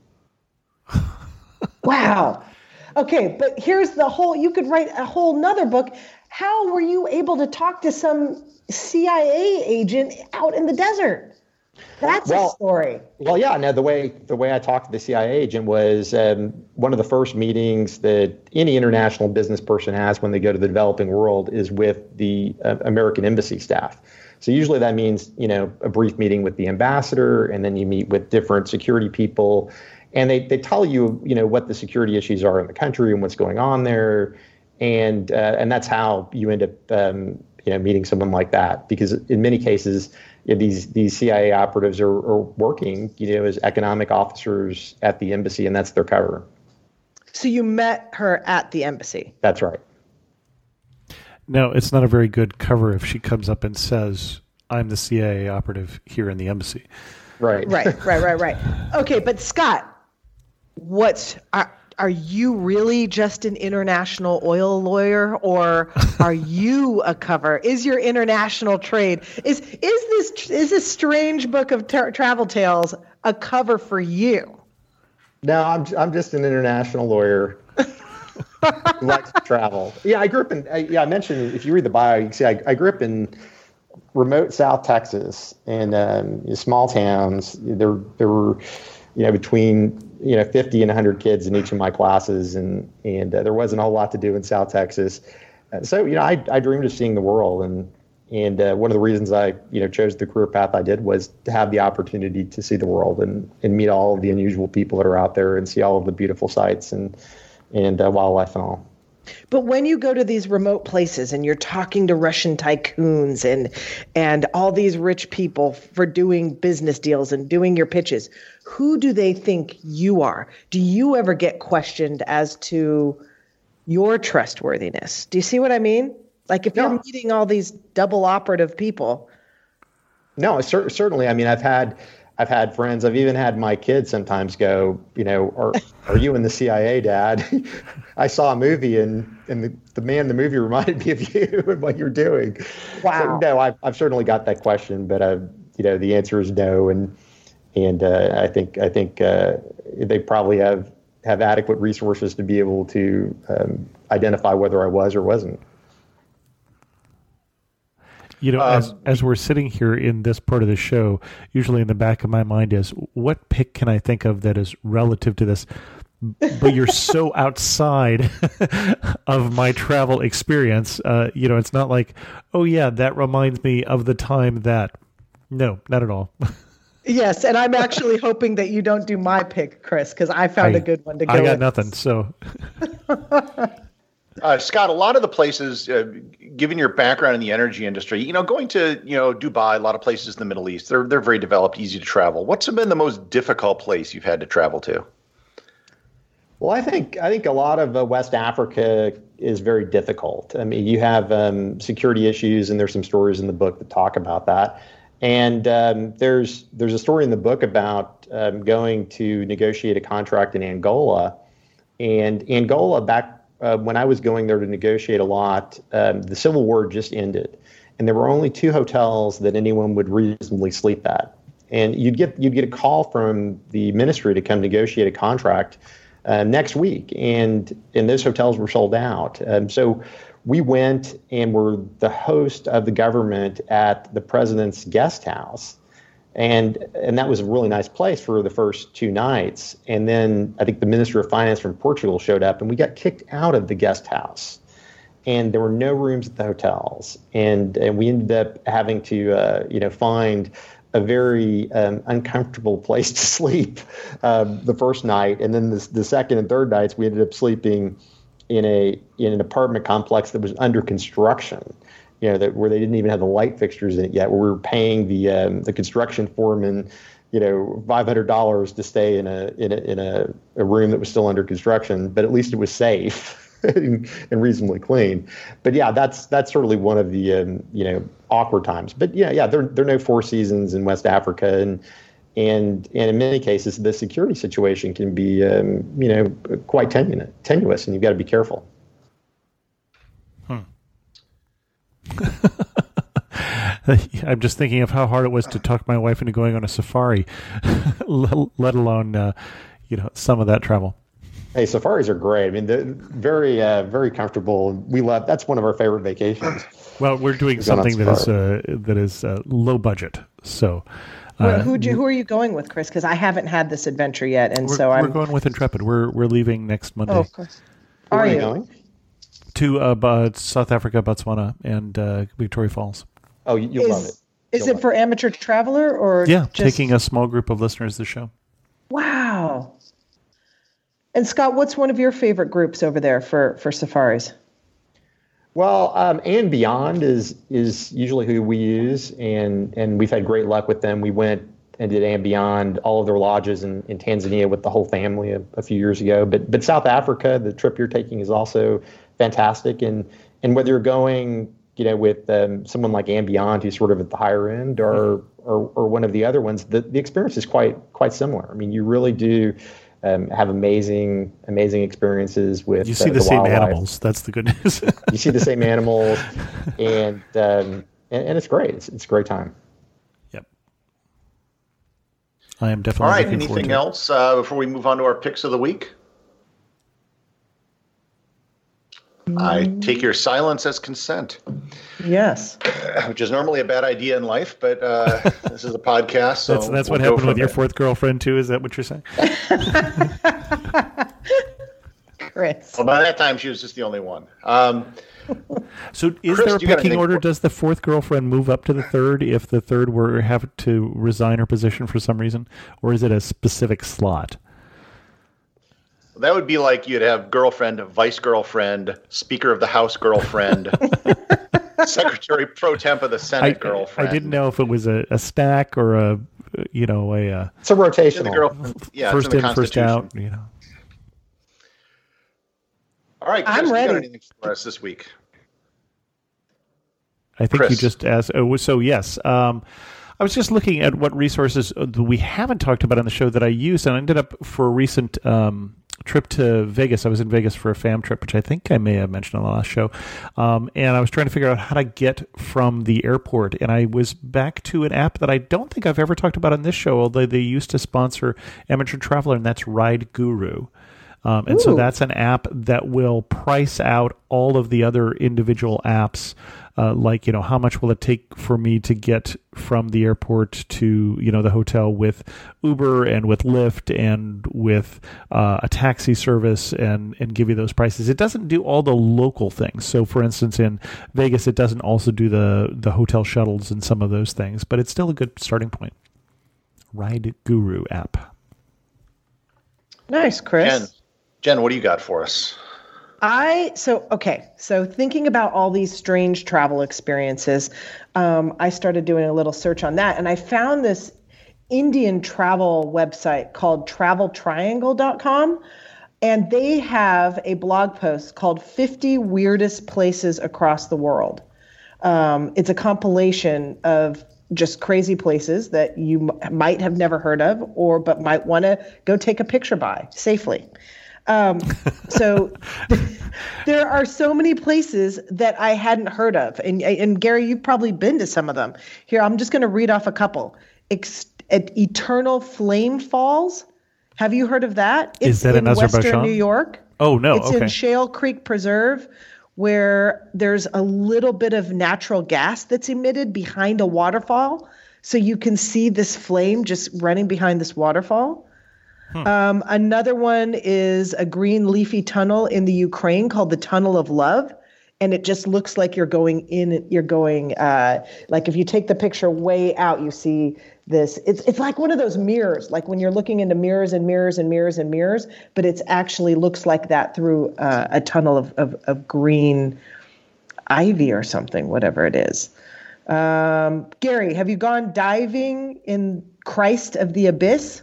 Wow. Okay, but here's the whole, you could write a whole nother book. How were you able to talk to some C I A agent out in the desert? That's well, a story. Well, yeah, no, the way the way I talked to the C I A agent was um, one of the first meetings that any international business person has when they go to the developing world is with the uh, American embassy staff. So usually that means, you know, a brief meeting with the ambassador, and then you meet with different security people. And they, they tell you, you know, what the security issues are in the country and what's going on there. And uh, and that's how you end up, um, you know, meeting someone like that. Because in many cases, you know, these these C I A operatives are, are working, you know, as economic officers at the embassy, and that's their cover. So you met her at the embassy? That's right. No, it's not a very good cover if she comes up and says, I'm the C I A operative here in the embassy. Right. Right, right, right, right. Okay, but Scott, what's are, are you really just an international oil lawyer, or are you a cover? Is your international trade is is this is this strange book of tra- travel tales a cover for you? No, I'm I'm just an international lawyer who likes to travel. Yeah, I grew up in. I, yeah, I mentioned, if you read the bio, you can see I, I grew up in remote South Texas, and um, small towns. There there were, you know, between you know fifty and one hundred kids in each of my classes, and and uh, there wasn't a whole lot to do in South Texas. Uh, so you know, I I dreamed of seeing the world, and and uh, one of the reasons I you know chose the career path I did was to have the opportunity to see the world and and meet all of the unusual people that are out there and see all of the beautiful sights and and uh, wildlife and all. But when you go to these remote places and you're talking to Russian tycoons and and all these rich people for doing business deals and doing your pitches, who do they think you are? Do you ever get questioned as to your trustworthiness? Do you see what I mean? Like if No. you're meeting all these double operative people. No, cer- certainly. I mean, I've had I've had friends. I've even had my kids sometimes go, you know, are are you in the C I A, Dad? I saw a movie, and and the, the man in the movie reminded me of you and what you're doing. Wow. So, no, I've I've certainly got that question, but uh, you know, the answer is no, and and uh, I think I think uh, they probably have have adequate resources to be able to um, identify whether I was or wasn't. You know, Um, as as we're sitting here in this part of the show, usually in the back of my mind is, what pick can I think of that is relative to this? But you're so outside of my travel experience. Uh, you know, it's not like, oh yeah, that reminds me of the time that. No, not at all. Yes, and I'm actually hoping that you don't do my pick, Chris, because I found I, a good one to go I got with. nothing. So, Uh, Scott, a lot of the places, uh, given your background in the energy industry, you know, going to, you know, Dubai, a lot of places in the Middle East, they're they're very developed, easy to travel. What's been the most difficult place you've had to travel to? Well, I think I think a lot of uh, West Africa is very difficult. I mean, you have um, security issues, and there's some stories in the book that talk about that. And um, there's there's a story in the book about um, going to negotiate a contract in Angola, and Angola back. Uh, when I was going there to negotiate a lot, um, the Civil War just ended, and there were only two hotels that anyone would reasonably sleep at. And you'd get you'd get a call from the ministry to come negotiate a contract uh, next week, and and those hotels were sold out. Um, so we went and were the host of the government at the president's guest house. And and that was a really nice place for the first two nights. And then I think the Minister of Finance from Portugal showed up, and we got kicked out of the guest house. And there were no rooms at the hotels. And and we ended up having to, uh, you know, find a very um, uncomfortable place to sleep um, the first night. And then the, the second and third nights, we ended up sleeping in a in an apartment complex that was under construction. You know, that where they didn't even have the light fixtures in it yet, where we were paying the um, the construction foreman, you know, five hundred dollars to stay in a in a in a, a room that was still under construction, but at least it was safe and, and reasonably clean. But yeah, that's that's certainly one of the um, you know awkward times. But yeah, yeah, there there are no Four Seasons in West Africa, and and and in many cases the security situation can be um, you know quite tenuous, tenuous, and you've got to be careful. I'm just thinking of how hard it was to talk my wife into going on a safari, let alone, uh, you know, some of that travel. Hey, safaris are great. I mean, they're very, uh, very comfortable. We love. That's one of our favorite vacations. Well, we're doing something that is uh, that is uh, low budget. So, uh, who who are you going with, Chris? Because I haven't had this adventure yet, and we're, so I'm. We're going with Intrepid. We're we're leaving next Monday. Oh, of course. Where Are are you you going? To uh, uh, South Africa, Botswana, and uh, Victoria Falls. Oh, you- you'll Is, love it. is You'll it for amateur traveler or Yeah, just... taking a small group of listeners to the show. Wow. And Scott, what's one of your favorite groups over there for, for safaris? Well, um, and Beyond is is usually who we use, and and we've had great luck with them. We went and did And Beyond, all of their lodges in, in Tanzania with the whole family a, a few years ago. But but South Africa, the trip you're taking is also fantastic. And and whether you're going, you know, with um, someone like And Beyond, who's sort of at the higher end, or or, or one of the other ones, the, the experience is quite quite similar. I mean, you really do um, have amazing amazing experiences with. You see uh, the, the same wildlife. animals. That's the good news. You see the same animals, and um, and, and it's great. It's it's a great time. Yep. I am definitely. All right. looking forward Anything to it. else uh, before we move on to our picks of the week? I take your silence as consent, Yes. which is normally a bad idea in life, but uh, this is a podcast, so That's that's we'll what go happened from with your there. fourth girlfriend too. Is that what you're saying? Chris. Well, by that time, she was just the only one. Um, So, is Chris, there a do you got pecking anything order? for- Does the fourth girlfriend move up to the third if the third were have to resign her position for some reason, or is it a specific slot? that would be like you'd have girlfriend, vice girlfriend, Speaker of the House girlfriend, Secretary pro temp of the Senate I, girlfriend. I didn't know if it was a, a stack or a, you know, a uh, It's a Yeah, the rotational. girlfriend, yeah, first it's in in, the first Constitution. out. You know. All right, Chris, I'm you got ready. anything for us this week? I think you Chris. just asked. Oh, so yes, um, I was just looking at what resources that we haven't talked about on the show that I used, and I ended up for a recent um, trip to Vegas. I was in Vegas for a fam trip, which I think I may have mentioned on the last show, um, and I was trying to figure out how to get from the airport. And I was back to an app that I don't think I've ever talked about on this show, although they used to sponsor Amateur Traveler, and that's Ride Guru. Um, and so Ooh. that's an app that will price out all of the other individual apps. Uh, like, you know, how much will it take for me to get from the airport to, you know, the hotel with Uber and with Lyft and with uh, a taxi service and, and give you those prices. It doesn't do all the local things. So, for instance, in Vegas, it doesn't also do the, the hotel shuttles and some of those things, but it's still a good starting point. Ride Guru app. Nice, Chris. Jen, Jen, what do you got for us? I so okay. So thinking about all these strange travel experiences, um, I started doing a little search on that, and I found this Indian travel website called travel triangle dot com, and they have a blog post called fifty Weirdest Places Across the World. Um, it's a compilation of just crazy places that you m- might have never heard of, or but might want to go take a picture by safely. Um, so there are so many places that I hadn't heard of. And, and Gary, you've probably been to some of them. Here, I'm just going to read off a couple. Ex- at Eternal Flame Falls. Have you heard of that? It's Is that in, in Azerbaijan? Western New York. Oh, no. It's okay. in Shale Creek Preserve, where there's a little bit of natural gas that's emitted behind a waterfall. So you can see this flame just running behind this waterfall. Hmm. Um, another one is a green leafy tunnel in the Ukraine called the Tunnel of Love. And it just looks like you're going in, you're going, uh, like if you take the picture way out, you see this, it's it's like one of those mirrors, like when you're looking into mirrors and mirrors and mirrors and mirrors, but it's actually looks like that through uh, a tunnel of, of, of green ivy or something, whatever it is. Um, Gary, have you gone diving in Christ of the Abyss?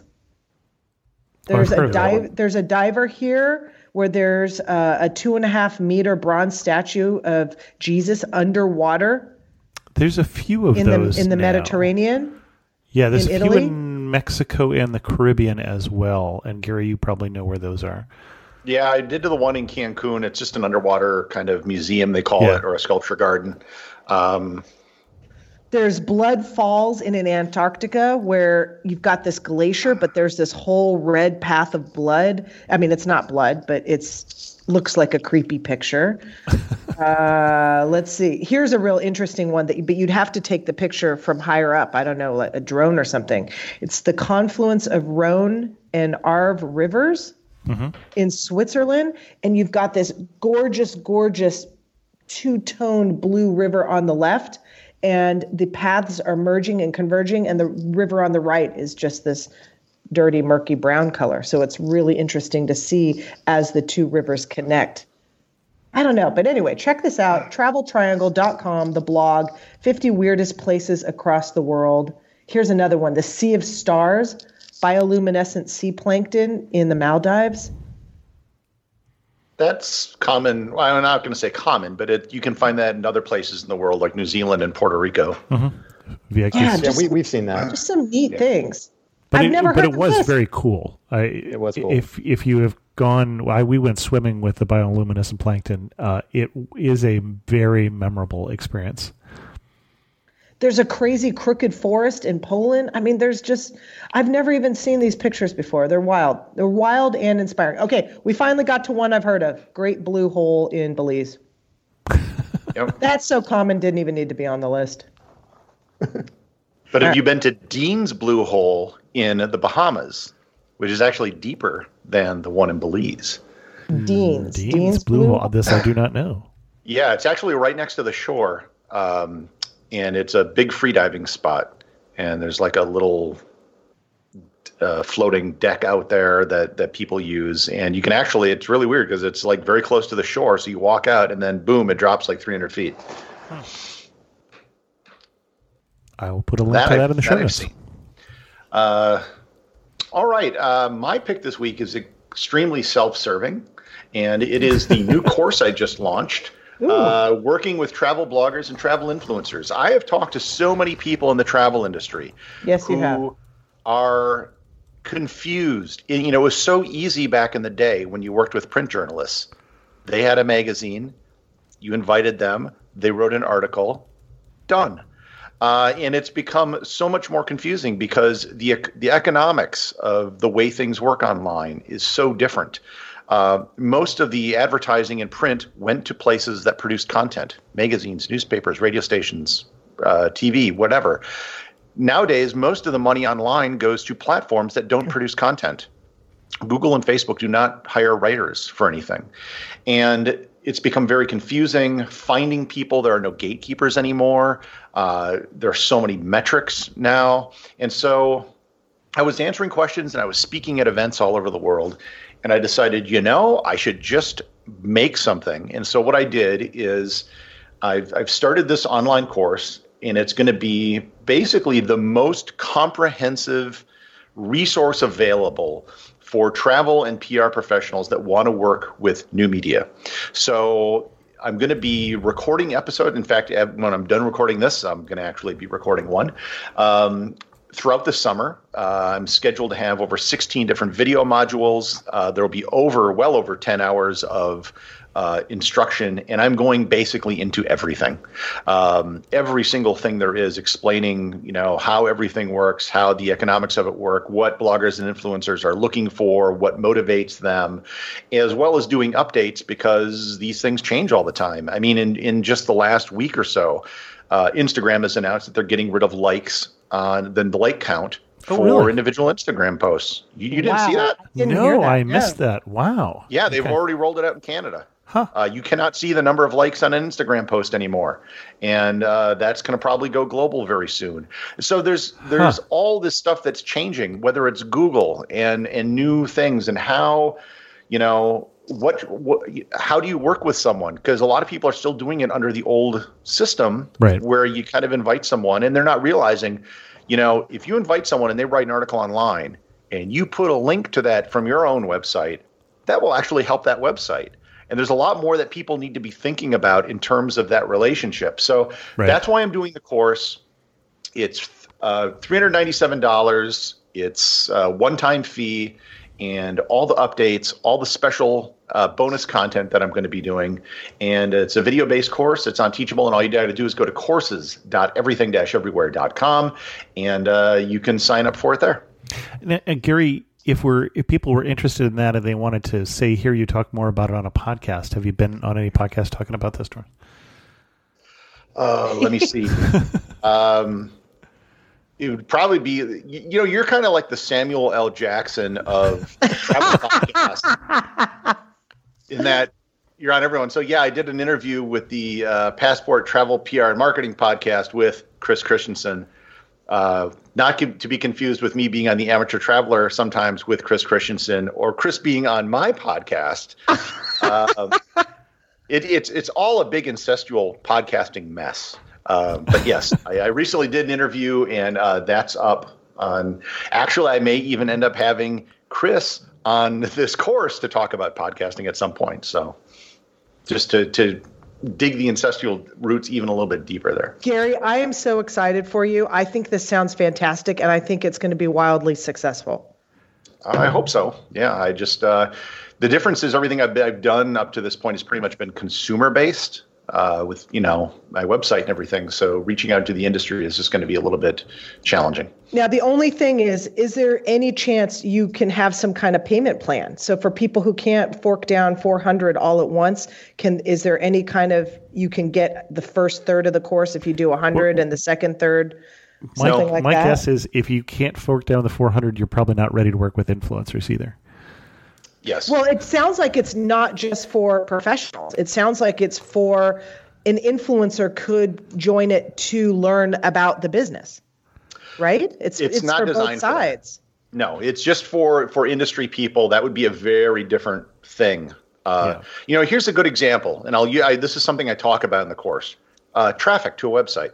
There's a dive. There's a diver here where there's a, a two and a half meter bronze statue of Jesus underwater. There's a few of in those the in the now. Mediterranean. Yeah, there's in a few Italy? in Mexico and the Caribbean as well. And Gary, you probably know where those are. Yeah, I did to the one in Cancun. It's just an underwater kind of museum, they call Yeah. it, or a sculpture garden. Um, There's Blood Falls in an Antarctica where you've got this glacier, but there's this whole red path of blood. I mean, it's not blood, but it's looks like a creepy picture. uh, let's see. Here's a real interesting one that, but you'd have to take the picture from higher up. I don't know, like a drone or something. It's the confluence of Rhone and Arve rivers mm-hmm. in Switzerland, and you've got this gorgeous, gorgeous two-tone blue river on the left. And the paths are merging and converging, and the river on the right is just this dirty, murky brown color. So it's really interesting to see as the two rivers connect. I don't know. But anyway, check this out. travel triangle dot com, the blog, fifty Weirdest Places Across the World. Here's another one. The Sea of Stars, bioluminescent sea plankton in the Maldives. That's common. Well, I'm not going to say common, but it, you can find that in other places in the world, like New Zealand and Puerto Rico. Mm-hmm. Yeah, yeah just, we, we've seen that. Just some neat yeah. things. But I've it, never but heard it was this. very cool. I, it was cool. If if you have gone, I, we went swimming with the bioluminescent plankton. Uh, it is a very memorable experience. There's a crazy crooked forest in Poland. I mean, there's just, I've never even seen these pictures before. They're wild. They're wild and inspiring. Okay, we finally got to one I've heard of. Great Blue Hole in Belize. Yep. That's so common, didn't even need to be on the list. But have you been to Dean's Blue Hole in the Bahamas, which is actually deeper than the one in Belize? Dean's. Dean's, Dean's Blue Blue Hole. Hole. This I do not know. Yeah, it's actually right next to the shore. Um, and it's a big freediving spot. And there's like a little uh, floating deck out there that, that people use. And you can actually, it's really weird because it's like very close to the shore. So you walk out and then boom, it drops like three hundred feet. Huh. I will put a link That to I- that in the that show I've notes. seen. Uh, all right. Uh, my pick this week is extremely self-serving. And it is the new course I just launched. Uh, working with travel bloggers and travel influencers. I have talked to so many people in the travel industry Yes, you who have. are confused. And, you know, it was so easy back in the day when you worked with print journalists. They had a magazine. You invited them. They wrote an article. Done. Uh, and it's become so much more confusing because the the economics of the way things work online is so different. Uh, most of the advertising in print went to places that produced content, magazines, newspapers, radio stations, uh, T V, whatever. Nowadays, most of the money online goes to platforms that don't produce content. Google and Facebook do not hire writers for anything. And it's become very confusing finding people. There are no gatekeepers anymore. Uh, there are so many metrics now. And so I was answering questions and I was speaking at events all over the world. And I decided, you know, I should just make something. And so what I did is I've, I've started this online course, and it's going to be basically the most comprehensive resource available for travel and P R professionals that want to work with new media. So I'm going to be recording episode. In fact, when I'm done recording this, I'm going to actually be recording one. Um, throughout the summer, uh, I'm scheduled to have over sixteen different video modules. Uh, there will be over, well over ten hours of Uh, instruction, and I'm going basically into everything, um, every single thing there is, explaining, you know, how everything works, how the economics of it work, what bloggers and influencers are looking for, what motivates them, as well as doing updates, because these things change all the time. I mean, in, in just the last week or so, uh, Instagram has announced that they're getting rid of likes on the like count Oh, for really? individual Instagram posts. You, you didn't Wow. see that? I didn't hear No, that. I missed Yeah. that. Wow. Yeah, they've Okay. already rolled it out in Canada. Huh. Uh, you cannot see the number of likes on an Instagram post anymore, and uh, that's going to probably go global very soon. So there's there's Huh. all this stuff that's changing, whether it's Google and and new things, and how, you know, what, what how do you work with someone? Because a lot of people are still doing it under the old system, Right. where you kind of invite someone, and they're not realizing, you know, if you invite someone and they write an article online, and you put a link to that from your own website, that will actually help that website. And there's a lot more that people need to be thinking about in terms of that relationship. So Right. that's why I'm doing the course. It's uh, three hundred ninety-seven dollars. It's a one-time fee, and all the updates, all the special uh, bonus content that I'm going to be doing. And it's a video-based course. It's on Teachable, and all you got to do is go to courses dot everything dash everywhere dot com, and uh, you can sign up for it there. And, and Gary, if we're if people were interested in that and they wanted to say, hear you talk more about it on a podcast, have you been on any podcast talking about this, Dorn? Uh, let me see. um, it would probably be, you, you know, you're kind of like the Samuel L. Jackson of travel podcasts, in that you're on everyone. So yeah, I did an interview with the uh, Passport Travel P R and Marketing podcast with Chris Christensen. Uh, not co- to be confused with me being on the Amateur Traveler sometimes with Chris Christensen, or Chris being on my podcast. uh, it, it's it's all a big incestual podcasting mess. Uh, but yes, I, I recently did an interview, and uh, that's up on. Actually, I may even end up having Chris on this course to talk about podcasting at some point. So just to to. dig the ancestral roots even a little bit deeper there. Gary, I am so excited for you. I think this sounds fantastic, and I think it's going to be wildly successful. I hope so. Yeah, I just uh, the difference is everything I've, I've done up to this point has pretty much been consumer based, uh, with, you know, my website and everything. So reaching out to the industry is just going to be a little bit challenging. Now, the only thing is, is there any chance you can have some kind of payment plan? So for people who can't fork down four hundred all at once, can is there any kind of, you can get the first third of the course if you do one hundred, and the second third, My, something like my that? guess is if you can't fork down the four hundred, you're probably not ready to work with influencers either. Yes. Well, it sounds like it's not just for professionals. It sounds like it's for an influencer could join it to learn about the business, right? It's It's it's, not for designed both for that. sides. No, it's just for, for industry people. That would be a very different thing. Uh, Yeah. You know, here's a good example, and I'll. I, this is something I talk about in the course. Uh, traffic to a website.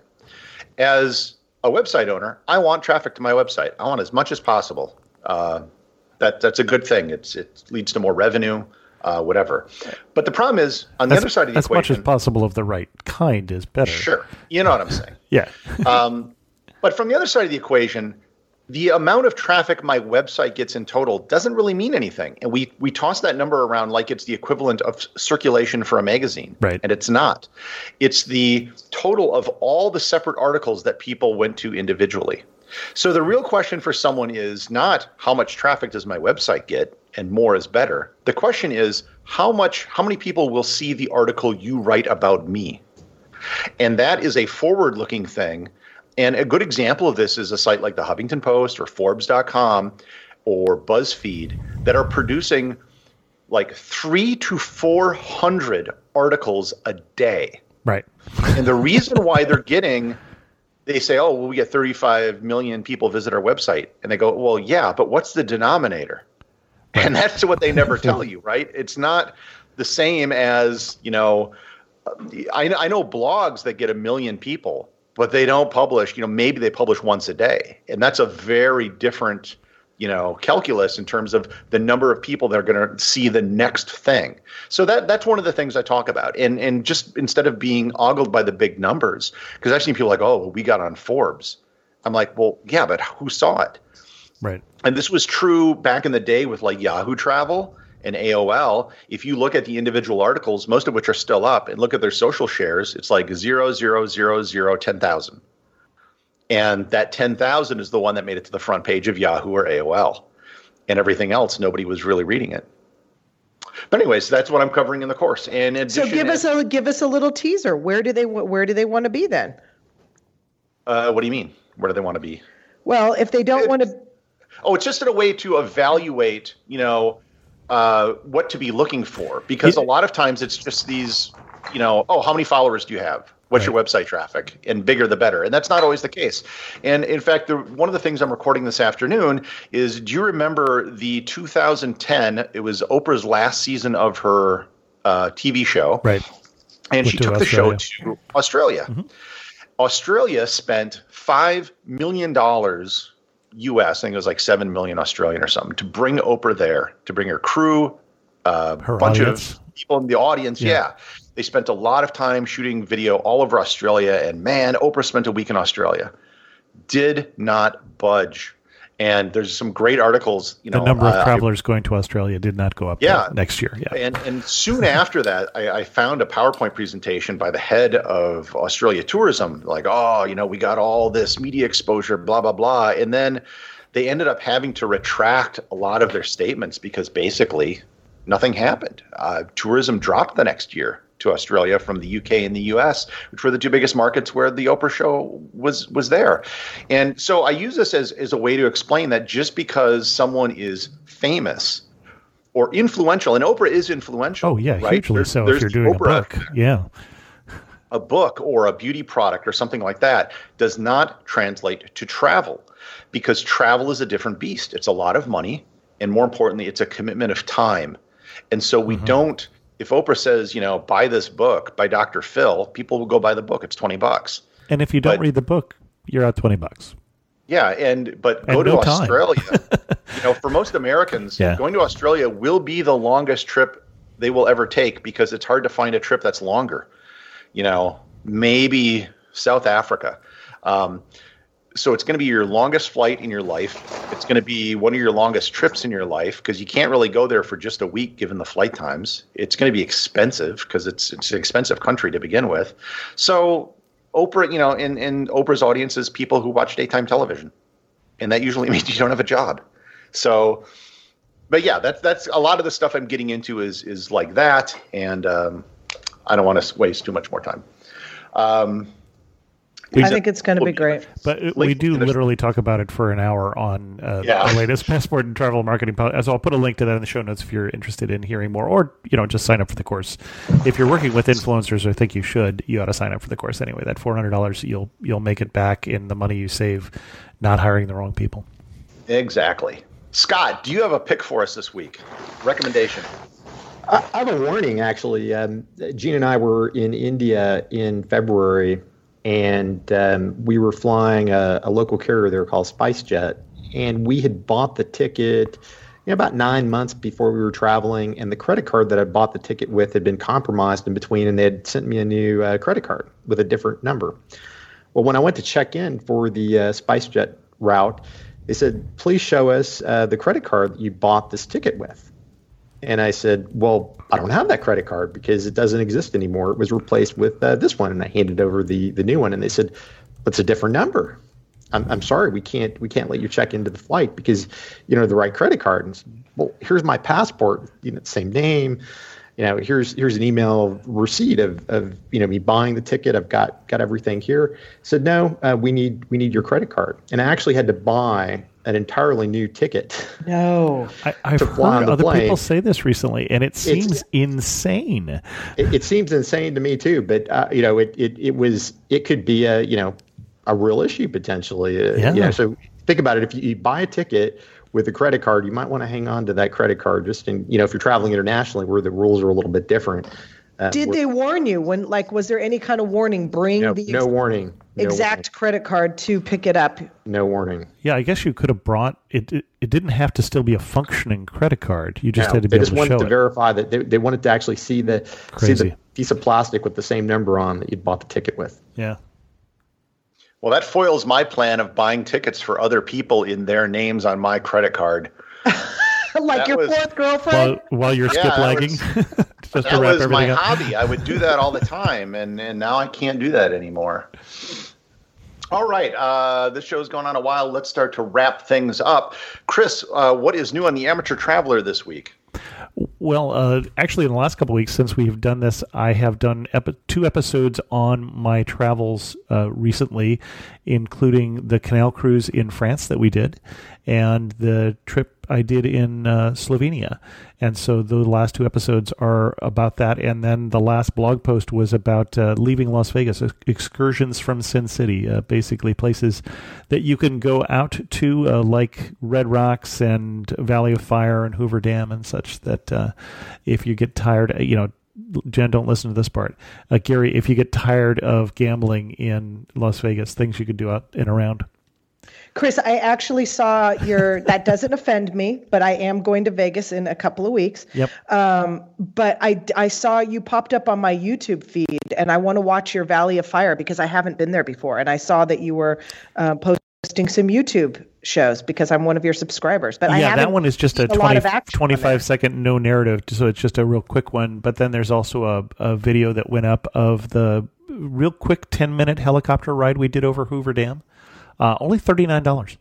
As a website owner, I want traffic to my website. I want as much as possible. Uh, that that's a good thing. It's it leads to more revenue, uh, whatever. But the problem is on the As, other side of the as much equation. as possible of the right kind is better. Sure, you know what I'm saying. Yeah. Um, but from the other side of the equation, the amount of traffic my website gets in total doesn't really mean anything. And we we toss that number around like it's the equivalent of circulation for a magazine. Right. And it's not. It's the total of all the separate articles that people went to individually. So the real question for someone is not how much traffic does my website get, and more is better. The question is how much, how many people will see the article you write about me? And that is a forward-looking thing. And a good example of this is a site like the Huffington Post or Forbes dot com or BuzzFeed that are producing like three to four hundred articles a day. Right. And the reason why they're getting, they say, oh, well, we get thirty-five million people visit our website. And they go, well, yeah, but what's the denominator? Right. And that's what they never tell you, right? It's not the same as, you know, I, I know blogs that get a million people, but they don't publish, you know, maybe they publish once a day. And that's a very different, you know, calculus in terms of the number of people that are going to see the next thing. So that that's one of the things I talk about. And and just instead of being ogled by the big numbers, because I've seen people like, oh, well, we got on Forbes. I'm like, well, yeah, but who saw it? Right. And this was true back in the day with like Yahoo Travel and A O L. If you look at the individual articles, most of which are still up, and look at their social shares, it's like zero, zero, zero, zero, ten thousand. And that ten thousand is the one that made it to the front page of Yahoo or A O L. And everything else, nobody was really reading it. But anyways, that's what I'm covering in the course. And in so give us a give us a little teaser. Where do they where do they want to be then? Uh, what do you mean? Where do they want to be? Well, if they don't want to. Oh, it's just in a way to evaluate, you know, uh, what to be looking for. Because a lot of times it's just these, you know, oh, how many followers do you have? What's right. your website traffic? And bigger the better. And that's not always the case. And in fact, the, one of the things I'm recording this afternoon is, do you remember the two thousand ten, it was Oprah's last season of her uh, T V show. Right. And Went she to took Australia. the show to Australia. Mm-hmm. Australia spent five million dollars U S, I think it was like seven million Australian or something, to bring Oprah there, to bring her crew, a uh, bunch audience. of people in the audience. Yeah. yeah. They spent a lot of time shooting video all over Australia. And man, Oprah spent a week in Australia. Did not budge. And there's some great articles. You know, the number of uh, travelers I, going to Australia did not go up yeah, next year. Yeah. And, and soon after that, I, I found a PowerPoint presentation by the head of Australia Tourism. Like, oh, you know, we got all this media exposure, blah, blah, blah. And then they ended up having to retract a lot of their statements because basically nothing happened. Uh, tourism dropped the next year to Australia from the U K and the U S, which were the two biggest markets where the Oprah show was was there. And so I use this as, as a way to explain that just because someone is famous or influential, and Oprah is influential. Oh, yeah, right? hugely there's, so there's if you're doing Oprah a book. Yeah. A book or a beauty product or something like that does not translate to travel, because travel is a different beast. It's a lot of money, and more importantly, it's a commitment of time. And so we mm-hmm. don't, if Oprah says, you know, buy this book by Doctor Phil, people will go buy the book. It's twenty bucks. And if you don't but, read the book, you're out twenty bucks. Yeah. And, but and go no to time. Australia, you know, for most Americans, yeah. going to Australia will be the longest trip they will ever take, because it's hard to find a trip that's longer, you know, maybe South Africa. Um, So it's going to be your longest flight in your life. It's going to be one of your longest trips in your life, because you can't really go there for just a week given the flight times. It's going to be expensive because it's it's an expensive country to begin with. So Oprah, you know, and, and Oprah's audience is people who watch daytime television, and that usually means you don't have a job. So, but yeah, that's that's a lot of the stuff I'm getting into is is like that, and um, I don't want to waste too much more time. Um, I think it's going to be great. But we do literally talk about it for an hour on uh, yeah. the latest Passport and Travel Marketing podcast. So I'll put a link to that in the show notes if you're interested in hearing more, or, you know, just sign up for the course. If you're working with influencers or think you should, you ought to sign up for the course anyway. That four hundred dollars, you'll you'll make it back in the money you save not hiring the wrong people. Exactly. Scott, do you have a pick for us this week? Recommendation? I have a warning, actually. Um, Gene and I were in India in February, and um, we were flying a, a local carrier there called SpiceJet, and we had bought the ticket you know, about nine months before we were traveling, and the credit card that I bought the ticket with had been compromised in between, and they had sent me a new uh, credit card with a different number. Well, when I went to check in for the uh, SpiceJet route, They said, please show us uh, the credit card that you bought this ticket with. And I said, well, I don't have that credit card because it doesn't exist anymore. It was replaced with uh, this one. And I handed over the the new one. And they said, what's a different number? I'm I'm sorry, we can't we can't let you check into the flight because you know the right credit card. And said, well, here's my passport, you know, same name. You know, here's here's an email receipt of, of you know me buying the ticket. I've got got everything here. Said no, uh, we need we need your credit card. And I actually had to buy an entirely new ticket. No, I, I've to fly heard on the other plane. people say this recently, and it seems It's- insane. It, it seems insane to me too, but uh, you know, it, it it was it could be a you know a real issue potentially. Uh, Yeah. You know, so think about it. If you, you buy a ticket with a credit card, you might want to hang on to that credit card just in, you know, if you're traveling internationally where the rules are a little bit different. Uh, Did where- they warn you when, like, was there any kind of warning? Bring no, the no warning. No exact credit card to pick it up. warning. No warning. Yeah, I guess you could have brought it. It, it didn't have to still be a functioning credit card. You just No, had to be they able just to wanted show to it. verify that they, they wanted to actually see the see Crazy. the piece of plastic with the same number on that you'd bought the ticket with. Yeah. Well, that foils my plan of buying tickets for other people in their names on my credit card. Like That your was- fourth girlfriend? While, while you're Yeah, skip that lagging, was- just to That wrap was my everything up. hobby. I would do that all the time, and, and now I can't do that anymore. All right, uh, this show's gone on a while. Let's start to wrap things up. Chris, uh, what is new on the Amateur Traveler this week? Well, uh, actually, in the last couple of weeks since we've done this, I have done epi- two episodes on my travels uh, recently, including the canal cruise in France that we did, and the trip I did in uh, Slovenia. And so the last two episodes are about that. And then the last blog post was about uh, leaving Las Vegas, ex- excursions from Sin City, uh, basically places that you can go out to, uh, like Red Rocks and Valley of Fire and Hoover Dam and such, that uh, if you get tired, you know, Jen, don't listen to this part. Uh, Gary, if you get tired of gambling in Las Vegas, things you could do out and around. Chris, I actually saw your, that doesn't offend me, but I am going to Vegas in a couple of weeks. Yep. Um, but I, I saw you popped up on my YouTube feed, and I want to watch your Valley of Fire because I haven't been there before. And I saw that you were uh, posting some YouTube shows because I'm one of your subscribers. But I yeah, haven't that one is just a, seen a 20, lot of action on there. twenty-five second no narrative, so it's just a real quick one. But then there's also a, a video that went up of the real quick ten minute helicopter ride we did over Hoover Dam. Uh, only thirty-nine dollars.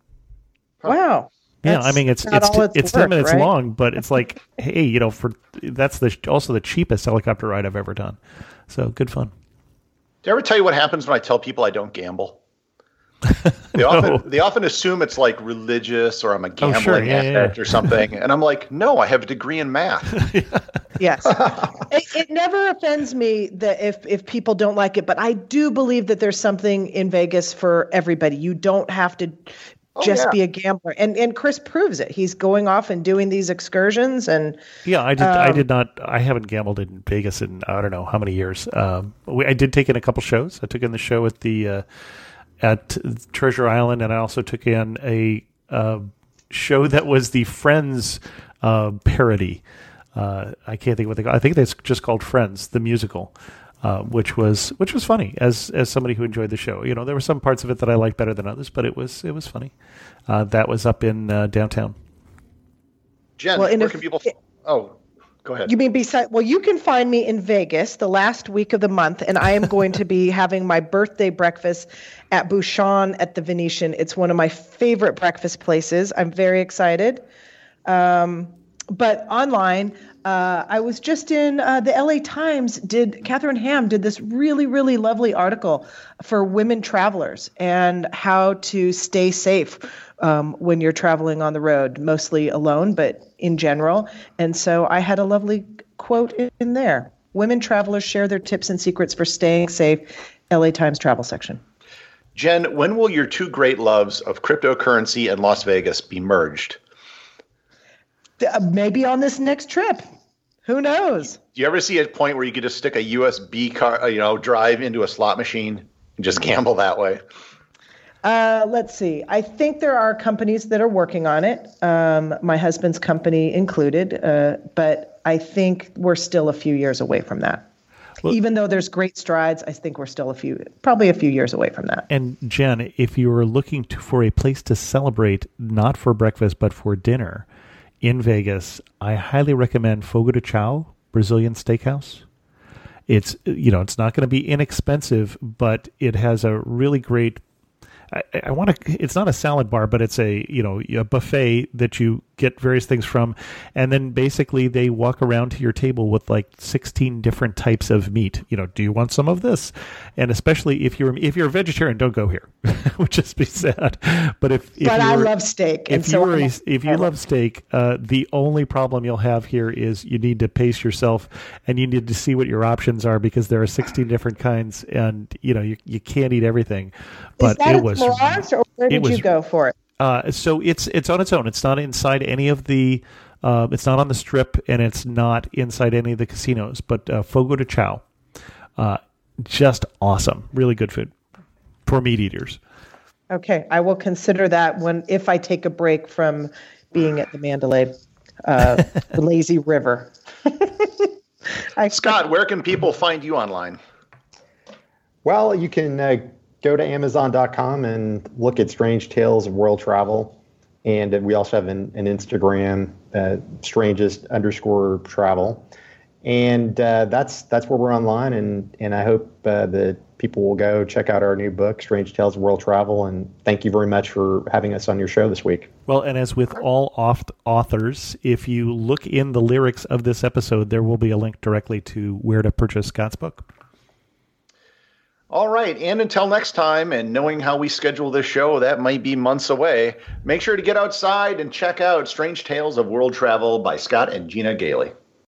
Wow. Yeah, That's I mean it's not it's all it's, it's ten worth, minutes right? long, but it's like, hey, you know, for that's the also the cheapest helicopter ride I've ever done. So good fun. Did I ever tell you what happens when I tell people I don't gamble? They often they often assume it's like religious or I'm a gambling Oh, sure. Yeah, yeah, addict yeah. or something, and I'm like, no, I have a degree in math. Yes. it, it never offends me that if, if people don't like it, but I do believe that there's something in Vegas for everybody. You don't have to Oh, just yeah. be a gambler. And and Chris proves it. He's going off and doing these excursions and Yeah, I did. I Um, did not. I haven't gambled in Vegas in I don't know how many years. Um, we, I did take in a couple shows. I took in the show at the uh, at Treasure Island, and I also took in a uh, show that was the Friends uh, parody. Uh, I can't think of what they call. I think it's just called Friends, the musical, uh, which was which was funny. As as somebody who enjoyed the show, you know, there were some parts of it that I liked better than others, but it was it was funny. Uh, that was up in uh, downtown. Jen, Well, and where if- can people? Oh, go ahead. you mean beside, well, you can find me in Vegas the last week of the month, and I am going to be having my birthday breakfast at Bouchon at the Venetian. It's one of my favorite breakfast places. I'm very excited. Um, but online, uh, I was just in uh, the L A Times. Did Catherine Ham did this really, really lovely article for women travelers and how to stay safe um, when you're traveling on the road, mostly alone, but in general. And so I had a lovely quote in, in there. Women travelers share their tips and secrets for staying safe. L A Times travel section. Jen, when will your two great loves of cryptocurrency and Las Vegas be merged? Uh, maybe on this next trip. Who knows? Do you ever see a point where you could just stick a U S B car, uh, you know, drive into a slot machine and just gamble that way? Uh, let's see. I think there are companies that are working on it, um, my husband's company included, uh, but I think we're still a few years away from that. Well, even though there's great strides, I think we're still a few, probably a few years away from that. And Jen, if you were looking to, for a place to celebrate, not for breakfast, but for dinner in Vegas, I highly recommend Fogo de Chao Brazilian Steakhouse. It's, you know, it's not going to be inexpensive, but it has a really great, I, I want to, it's not a salad bar, but it's a, you know, a buffet that you get various things from. And then basically they walk around to your table with like sixteen different types of meat. You know, do you want some of this? And especially if you're, if you're a vegetarian, don't go here, which just be sad. But if, if but I love steak. If and so you a, if you love steak, uh, the only problem you'll have here is you need to pace yourself and you need to see what your options are, because there are sixteen different kinds, and you know, you, you can't eat everything. But is that it was, Mirage, or where did was, you go for it? Uh, so it's it's on its own. It's not inside any of the. Uh, it's not on the Strip, and it's not inside any of the casinos. But uh, Fogo de Chao, uh, just awesome, really good food for meat eaters. Okay, I will consider that when if I take a break from being at the Mandalay uh, Lazy River. I, Scott, where can people find you online? Well, you can uh, go to amazon dot com and look at Strange Tales of World Travel. And we also have an, an Instagram, uh, strangest underscore travel. And uh, that's that's where we're online. And, and I hope uh, that people will go check out our new book, Strange Tales of World Travel. And thank you very much for having us on your show this week. Well, and as with all oft authors, if you look in the lyrics of this episode, there will be a link directly to where to purchase Scott's book. All right, and until next time, and knowing how we schedule this show, that might be months away, make sure to get outside and check out Strange Tales of World Travel by Scott and Gina Gailey.